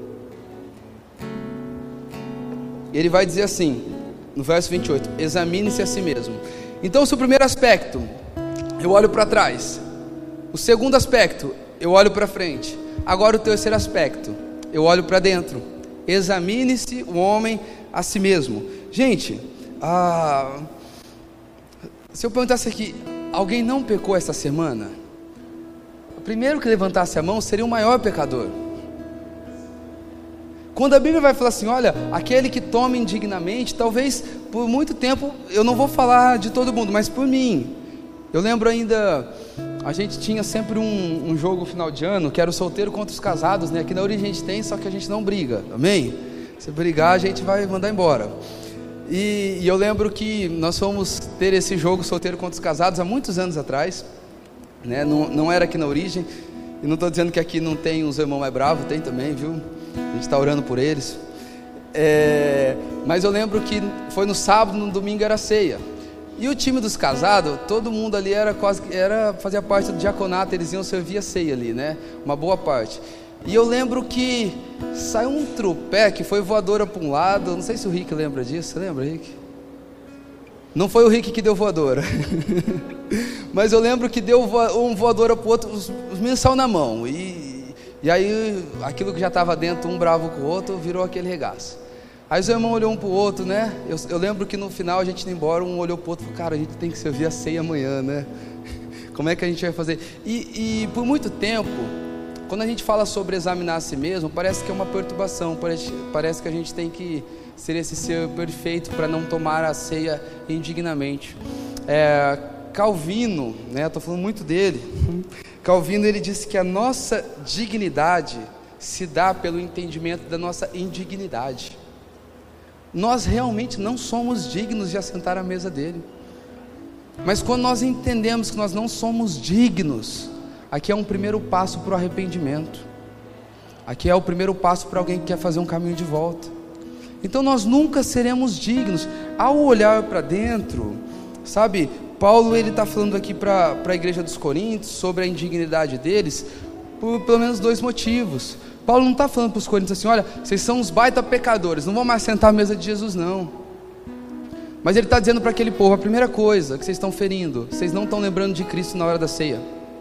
ele vai dizer assim, no verso 28, examine-se a si mesmo. Então, se o primeiro aspecto, eu olho para trás, o segundo aspecto, eu olho para frente, agora o terceiro aspecto, eu olho para dentro. Examine-se o homem a si mesmo. Gente, se eu perguntasse aqui, alguém não pecou essa semana? O primeiro que levantasse a mão seria o maior pecador. Quando a Bíblia vai falar assim, olha, aquele que toma indignamente, talvez por muito tempo, eu não vou falar de todo mundo, mas por mim, eu lembro ainda, a gente tinha sempre um jogo final de ano, que era o solteiro contra os casados, Aqui na origem a gente tem, só que a gente não briga, amém? Se brigar a gente vai mandar embora. E eu lembro que nós fomos ter esse jogo solteiro contra os casados há muitos anos atrás, não era aqui na origem, e não estou dizendo que aqui não tem os irmãos mais bravos, tem também, viu? A gente está orando por eles, mas eu lembro que foi no sábado, no domingo era ceia, E o time dos casados, todo mundo ali fazia parte do diaconato, eles iam servir a ceia ali, né? Uma boa parte. E eu lembro que saiu um trupé que foi voadora para um lado, não sei se o Rick lembra disso, você lembra, Rick? Não foi o Rick que deu voadora, mas eu lembro que deu um voadora para o outro, os meninos saíram na mão, e aí aquilo que já estava dentro, um bravo com o outro, virou aquele regaço. Aí os irmãos olhou um para o outro, né? Eu lembro que no final a gente indo embora, um olhou para o outro e falou, cara, a gente tem que servir a ceia amanhã, né? Como é que a gente vai fazer? E por muito tempo, quando a gente fala sobre examinar a si mesmo, parece que é uma perturbação, parece que a gente tem que ser esse ser perfeito para não tomar a ceia indignamente. Calvino, né? Estou falando muito dele. Calvino, ele disse que a nossa dignidade se dá pelo entendimento da nossa indignidade. Nós realmente não somos dignos de assentar à mesa dele, mas quando nós entendemos que nós não somos dignos, aqui é um primeiro passo para o arrependimento, aqui é o primeiro passo para alguém que quer fazer um caminho de volta. Então nós nunca seremos dignos. Ao olhar para dentro, sabe, Paulo ele está falando aqui para a igreja dos Coríntios sobre a indignidade deles, por pelo menos 2 motivos. Paulo não está falando para os coríntios assim, olha, vocês são uns baita pecadores, não vão mais sentar à mesa de Jesus não. Mas ele está dizendo para aquele povo, a primeira coisa que vocês estão ferindo, vocês não estão lembrando de Cristo na hora da ceia.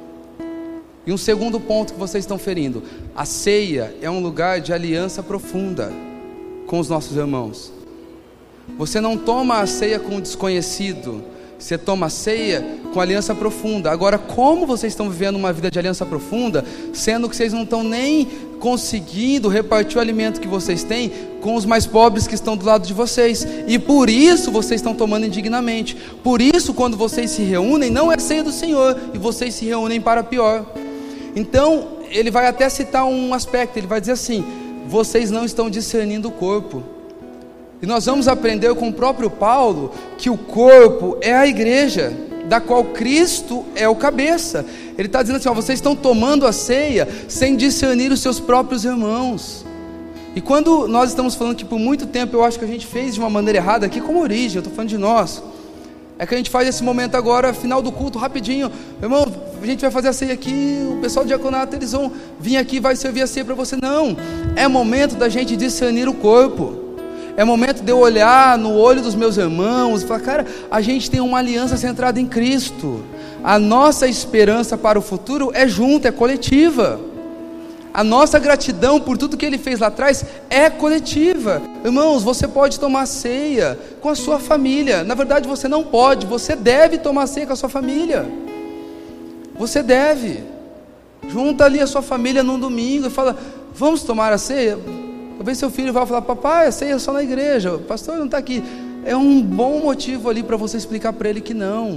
E um segundo ponto que vocês estão ferindo, a ceia é um lugar de aliança profunda com os nossos irmãos. Você não toma a ceia com o desconhecido, você toma a ceia com aliança profunda. Agora, como vocês estão vivendo uma vida de aliança profunda, sendo que vocês não estão nem conseguindo repartir o alimento que vocês têm com os mais pobres que estão do lado de vocês, e por isso vocês estão tomando indignamente. Por isso, quando vocês se reúnem, não é ceia do Senhor, e vocês se reúnem para pior. Então, ele vai até citar um aspecto, ele vai dizer assim, vocês não estão discernindo o corpo. E nós vamos aprender com o próprio Paulo que o corpo é a igreja, da qual Cristo é o cabeça. Ele está dizendo assim, vocês estão tomando a ceia sem discernir os seus próprios irmãos. E quando nós estamos falando que por muito tempo eu acho que a gente fez de uma maneira errada, aqui como origem, eu estou falando de nós, é que a gente faz esse momento agora, final do culto, rapidinho, irmão, a gente vai fazer a ceia aqui, o pessoal do diaconato, eles vão vir aqui, vai servir a ceia para você. Não, é momento da gente discernir o corpo. É momento de eu olhar no olho dos meus irmãos e falar, cara, a gente tem uma aliança centrada em Cristo. A nossa esperança para o futuro é junta, é coletiva. A nossa gratidão por tudo que Ele fez lá atrás é coletiva. Irmãos, você pode tomar ceia com a sua família. Na verdade você não pode, você deve tomar ceia com a sua família. Você deve. Junta ali a sua família num domingo e fala, vamos tomar a ceia? Talvez seu filho vá falar, papai, a ceia é só na igreja, o pastor não está aqui. É um bom motivo ali para você explicar para ele que não.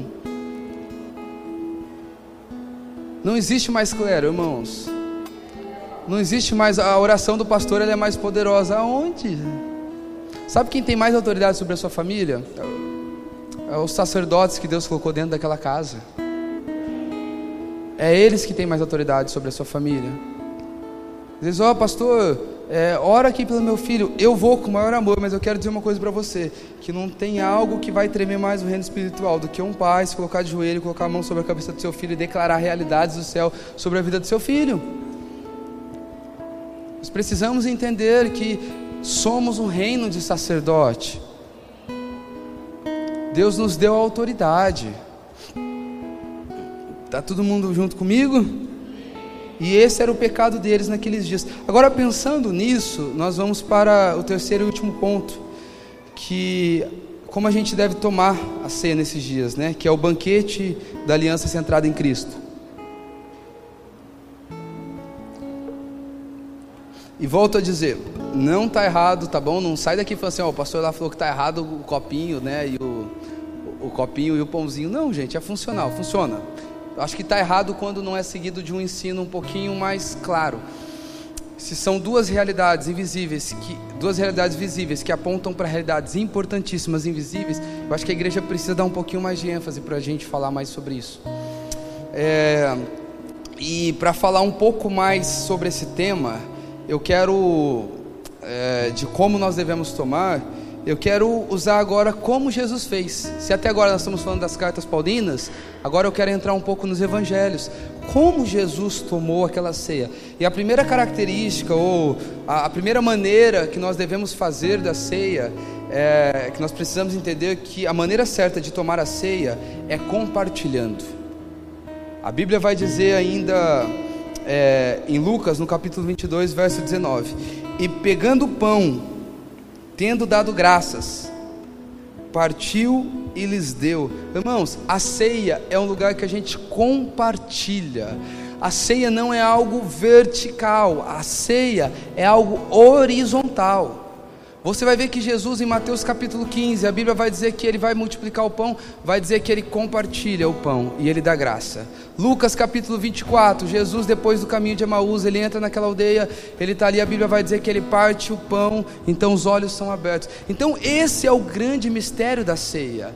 Não existe mais clero, irmãos. Não existe mais, a oração do pastor, ela é mais poderosa. Aonde? Sabe quem tem mais autoridade sobre a sua família? É os sacerdotes que Deus colocou dentro daquela casa. É eles que têm mais autoridade sobre a sua família. Diz, pastor, ora aqui pelo meu filho. Eu vou com o maior amor, mas eu quero dizer uma coisa para você, que não tem algo que vai tremer mais o reino espiritual do que um pai se colocar de joelho, colocar a mão sobre a cabeça do seu filho e declarar realidades do céu sobre a vida do seu filho. Nós precisamos entender que somos um reino de sacerdote. Deus nos deu a autoridade. Está todo mundo junto comigo? E esse era o pecado deles naqueles dias. Agora, pensando nisso, nós vamos para o terceiro e último ponto, que como a gente deve tomar a ceia nesses dias, né? Que é o banquete da aliança centrada em Cristo. E volto a dizer, não está errado, tá bom? Não sai daqui falando assim, o pastor lá falou que está errado o copinho, né? E o copinho e o pãozinho. Não, gente, é funcional, funciona. Acho que está errado quando não é seguido de um ensino um pouquinho mais claro. Se são duas realidades visíveis que apontam para realidades importantíssimas, invisíveis, eu acho que a igreja precisa dar um pouquinho mais de ênfase para a gente falar mais sobre isso. E para falar um pouco mais sobre esse tema, eu quero de como nós devemos tomar, eu quero usar agora como Jesus fez. Se até agora nós estamos falando das cartas paulinas, agora eu quero entrar um pouco nos evangelhos. Como Jesus tomou aquela ceia. E a primeira característica, ou a primeira maneira que nós devemos fazer da ceia, que nós precisamos entender que a maneira certa de tomar a ceia é compartilhando. A Bíblia vai dizer ainda em Lucas, no capítulo 22, verso 19: e pegando o pão, tendo dado graças, partiu e lhes deu. Irmãos, a ceia é um lugar que a gente compartilha. A ceia não é algo vertical, a ceia é algo horizontal. Você vai ver que Jesus, em Mateus capítulo 15, a Bíblia vai dizer que ele vai multiplicar o pão, vai dizer que ele compartilha o pão e ele dá graça. Lucas capítulo 24, Jesus, depois do caminho de Emaús, ele entra naquela aldeia, ele está ali, a Bíblia vai dizer que ele parte o pão, então os olhos são abertos. Então esse é o grande mistério da ceia.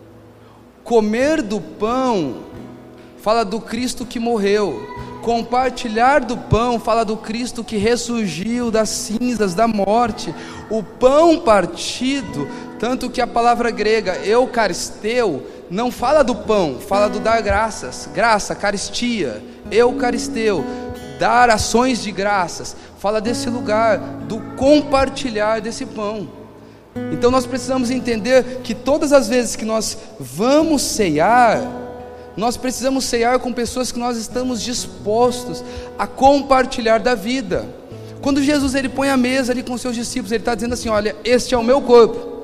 Comer do pão fala do Cristo que morreu. Compartilhar do pão fala do Cristo que ressurgiu das cinzas, da morte. O pão partido, tanto que a palavra grega eucaristeu não fala do pão, fala do dar graças. Graça, caristia, eucaristeu, dar ações de graças, fala desse lugar, do compartilhar desse pão. Então nós precisamos entender que todas as vezes que nós vamos ceiar, nós precisamos ceiar com pessoas que nós estamos dispostos a compartilhar da vida. Quando Jesus ele põe a mesa ali com seus discípulos, ele está dizendo assim: olha, este é o meu corpo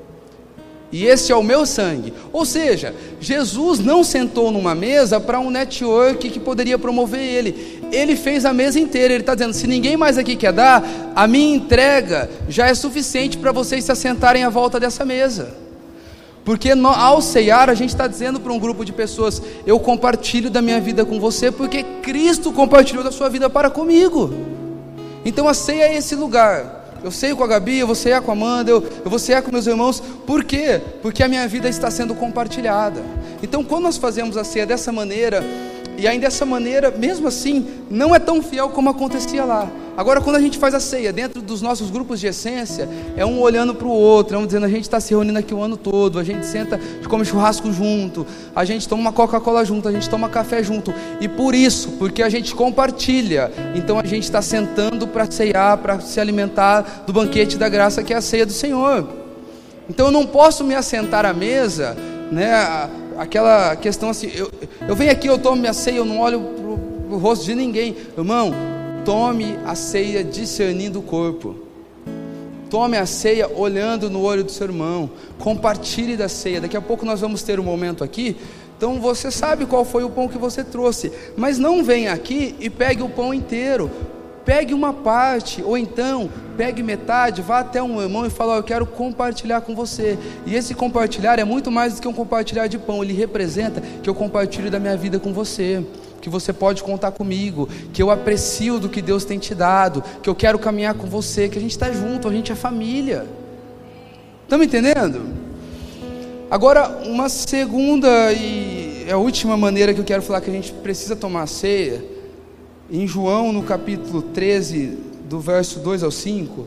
e este é o meu sangue. Ou seja, Jesus não sentou numa mesa para um network que poderia promover ele. Ele fez a mesa inteira. Ele está dizendo: se ninguém mais aqui quer dar, a minha entrega já é suficiente para vocês se assentarem à volta dessa mesa. Porque ao ceiar, a gente está dizendo para um grupo de pessoas: eu compartilho da minha vida com você, porque Cristo compartilhou da sua vida para comigo. Então a ceia é esse lugar. Eu ceio com a Gabi, eu vou ceiar com a Amanda, eu vou ceiar com meus irmãos. Por quê? Porque a minha vida está sendo compartilhada. Então quando nós fazemos a ceia dessa maneira, e ainda dessa maneira, mesmo assim, não é tão fiel como acontecia lá. Agora, quando a gente faz a ceia dentro dos nossos grupos de essência, é um olhando para o outro, é um dizendo: a gente está se reunindo aqui o ano todo, a gente senta, a gente come churrasco junto, a gente toma uma Coca-Cola junto, a gente toma café junto. E por isso, porque a gente compartilha, então a gente está sentando para ceiar, para se alimentar do banquete da graça, que é a ceia do Senhor. Então eu não posso me assentar à mesa, né? Aquela questão assim, eu venho aqui, eu tomo minha ceia, eu não olho para o rosto de ninguém. Irmão, tome a ceia discernindo o corpo. Tome a ceia olhando no olho do seu irmão. Compartilhe da ceia. Daqui a pouco nós vamos ter um momento aqui. Então você sabe qual foi o pão que você trouxe, mas não venha aqui e pegue o pão inteiro. Pegue uma parte, ou então pegue metade, vá até um irmão e fala: eu quero compartilhar com você. E esse compartilhar é muito mais do que um compartilhar de pão. Ele representa que eu compartilho da minha vida com você, que você pode contar comigo, que eu aprecio do que Deus tem te dado, que eu quero caminhar com você, que a gente está junto, a gente é família. Estamos entendendo? Agora, uma segunda e a última maneira que eu quero falar que a gente precisa tomar a ceia, em João, no capítulo 13, do verso 2 ao 5,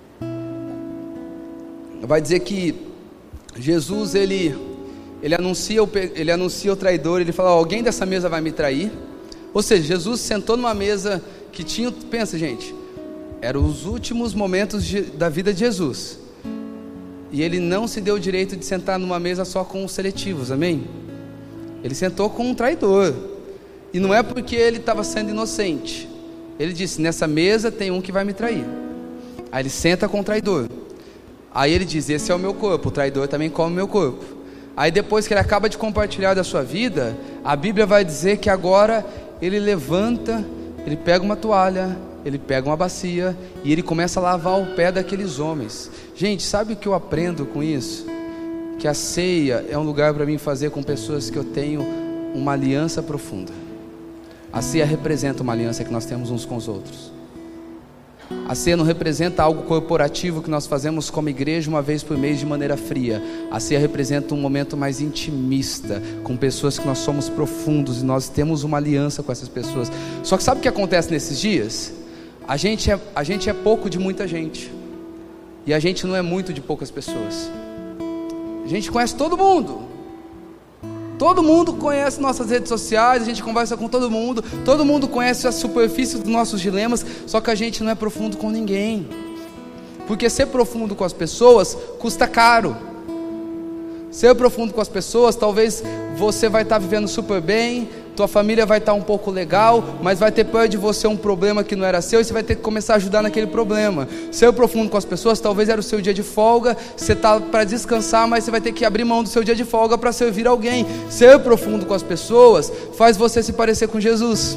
vai dizer que Jesus, ele anuncia o traidor, ele fala: alguém dessa mesa vai me trair. Ou seja, Jesus sentou numa mesa que tinha, pensa gente, eram os últimos momentos da vida de Jesus, e ele não se deu o direito de sentar numa mesa só com os seletivos, amém? Ele sentou com um traidor. E não é porque ele estava sendo inocente. Ele disse: nessa mesa tem um que vai me trair. Aí ele senta com o traidor. Aí ele diz: esse é o meu corpo. O traidor também come o meu corpo. Aí depois que ele acaba de compartilhar da sua vida, a Bíblia vai dizer que agora ele levanta, ele pega uma toalha, ele pega uma bacia e ele começa a lavar o pé daqueles homens. Gente, sabe o que eu aprendo com isso? Que a ceia é um lugar para mim fazer com pessoas que eu tenho uma aliança profunda. A ceia representa uma aliança que nós temos uns com os outros. A ceia não representa algo corporativo que nós fazemos como igreja uma vez por mês de maneira fria. A ceia representa um momento mais intimista, com pessoas que nós somos profundos e nós temos uma aliança com essas pessoas. Só que sabe o que acontece nesses dias? A gente é pouco de muita gente. E a gente não é muito de poucas pessoas. A gente conhece todo mundo. Todo mundo conhece nossas redes sociais, a gente conversa com todo mundo conhece a superfície dos nossos dilemas, só que a gente não é profundo com ninguém. Porque ser profundo com as pessoas custa caro. Ser profundo com as pessoas, talvez você vai estar vivendo super bem, tua família vai estar um pouco legal, mas vai ter perto de você um problema que não era seu, e você vai ter que começar a ajudar naquele problema. Ser profundo com as pessoas, talvez era o seu dia de folga, você está para descansar, mas você vai ter que abrir mão do seu dia de folga para servir alguém. Ser profundo com as pessoas faz você se parecer com Jesus.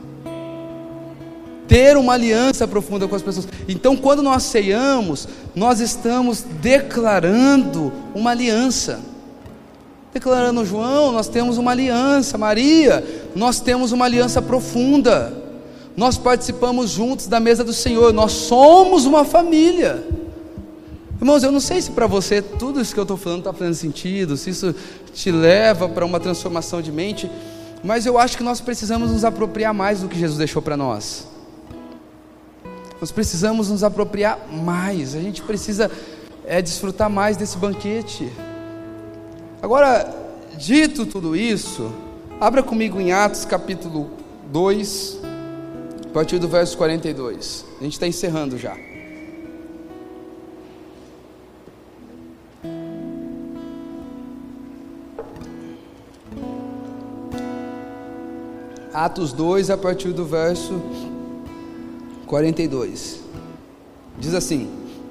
Ter uma aliança profunda com as pessoas. Então, quando nós ceiamos, nós estamos declarando uma aliança. Declarando: João, nós temos uma aliança. Maria, nós temos uma aliança profunda. Nós participamos juntos da mesa do Senhor. Nós somos uma família. Irmãos, eu não sei se para você tudo isso que eu estou falando está fazendo sentido, se isso te leva para uma transformação de mente, mas eu acho que nós precisamos nos apropriar mais do que Jesus deixou para nós. Nós precisamos nos apropriar mais. A gente precisa desfrutar mais desse banquete. Agora, dito tudo isso, abra comigo em Atos capítulo 2, a partir do verso 42. A gente está encerrando já. Atos 2, a partir do verso 42. Diz assim: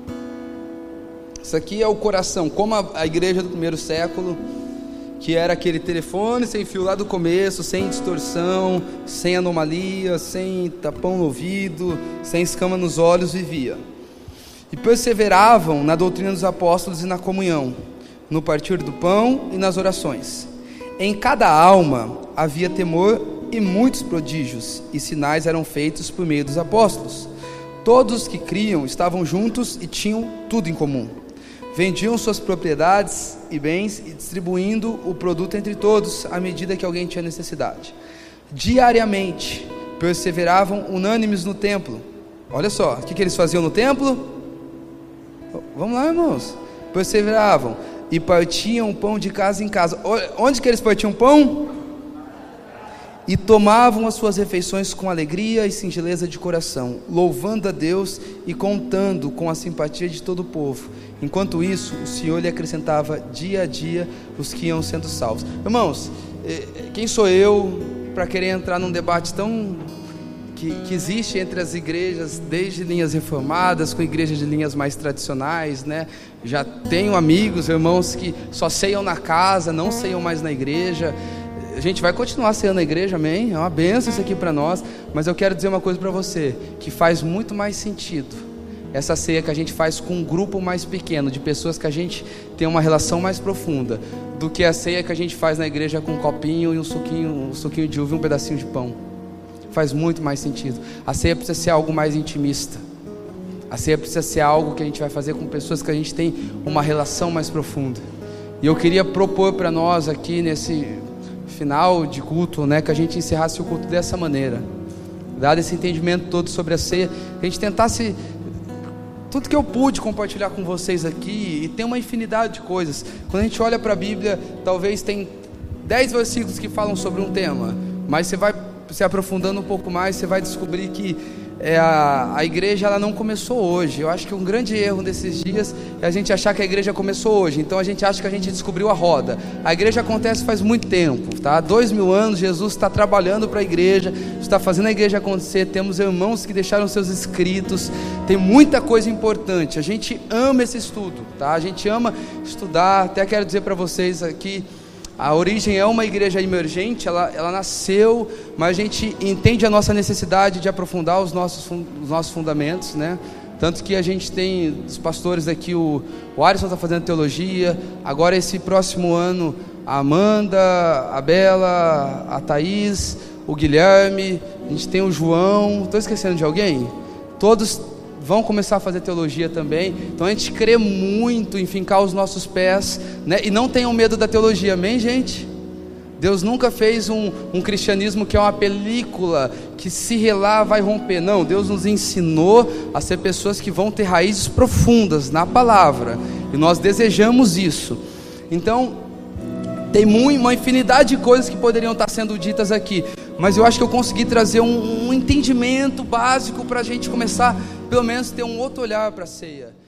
isso aqui é o coração, como a igreja do primeiro século, que era aquele telefone sem fio lá do começo, sem distorção, sem anomalia, sem tapão no ouvido, sem escama nos olhos, vivia. E perseveravam na doutrina dos apóstolos e na comunhão, no partir do pão e nas orações. Em cada alma havia temor, e muitos prodígios e sinais eram feitos por meio dos apóstolos. Todos os que criam estavam juntos e tinham tudo em comum. Vendiam suas propriedades e bens e distribuindo o produto entre todos, à medida que alguém tinha necessidade. Diariamente perseveravam unânimes no templo. Olha só, o que eles faziam no templo? Vamos lá, irmãos. Perseveravam e partiam o pão de casa em casa. Onde que eles partiam pão? E tomavam as suas refeições com alegria e singeleza de coração, louvando a Deus e contando com a simpatia de todo o povo. Enquanto isso, o Senhor lhe acrescentava dia a dia os que iam sendo salvos. Irmãos, quem sou eu para querer entrar num debate tão que existe entre as igrejas, desde linhas reformadas com igrejas de linhas mais tradicionais, né? Já tenho amigos, irmãos que só ceiam na casa, não ceiam mais na igreja. A gente vai continuar ceando na igreja, amém? É uma bênção isso aqui para nós. Mas eu quero dizer uma coisa para você, que faz muito mais sentido essa ceia que a gente faz com um grupo mais pequeno, de pessoas que a gente tem uma relação mais profunda, do que a ceia que a gente faz na igreja com um copinho e um suquinho de uva e um pedacinho de pão. Faz muito mais sentido. A ceia precisa ser algo mais intimista. A ceia precisa ser algo que a gente vai fazer com pessoas que a gente tem uma relação mais profunda. E eu queria propor para nós aqui nesse final de culto, né, que a gente encerrasse o culto dessa maneira, dado esse entendimento todo sobre a ceia, a gente tentasse tudo que eu pude compartilhar com vocês aqui, e tem uma infinidade de coisas. Quando a gente olha para a Bíblia, talvez tem 10 versículos que falam sobre um tema, mas você vai se aprofundando um pouco mais, você vai descobrir que a igreja ela não começou hoje. Eu acho que um grande erro desses dias é a gente achar que a igreja começou hoje. Então a gente acha que a gente descobriu a roda. A igreja acontece faz muito tempo, tá? 2000 anos Jesus está trabalhando para a igreja, está fazendo a igreja acontecer. Temos irmãos que deixaram seus escritos, tem muita coisa importante. A gente ama esse estudo, tá? A gente ama estudar. Até quero dizer para vocês aqui, a Origem é uma igreja emergente, ela nasceu, mas a gente entende a nossa necessidade de aprofundar os nossos fundamentos, né? Tanto que a gente tem os pastores aqui, o Alisson está fazendo teologia, agora esse próximo ano a Amanda, a Bela, a Thaís, o Guilherme, a gente tem o João, estou esquecendo de alguém? Todos vão começar a fazer teologia também. Então a gente crê muito em fincar os nossos pés, né? E não tenham medo da teologia, amém, gente? Deus nunca fez um cristianismo que é uma película, que se relar vai romper. Não, Deus nos ensinou a ser pessoas que vão ter raízes profundas na palavra, e nós desejamos isso. Então, tem uma infinidade de coisas que poderiam estar sendo ditas aqui, mas eu acho que eu consegui trazer um entendimento básico para a gente começar, pelo menos, ter um outro olhar para a ceia.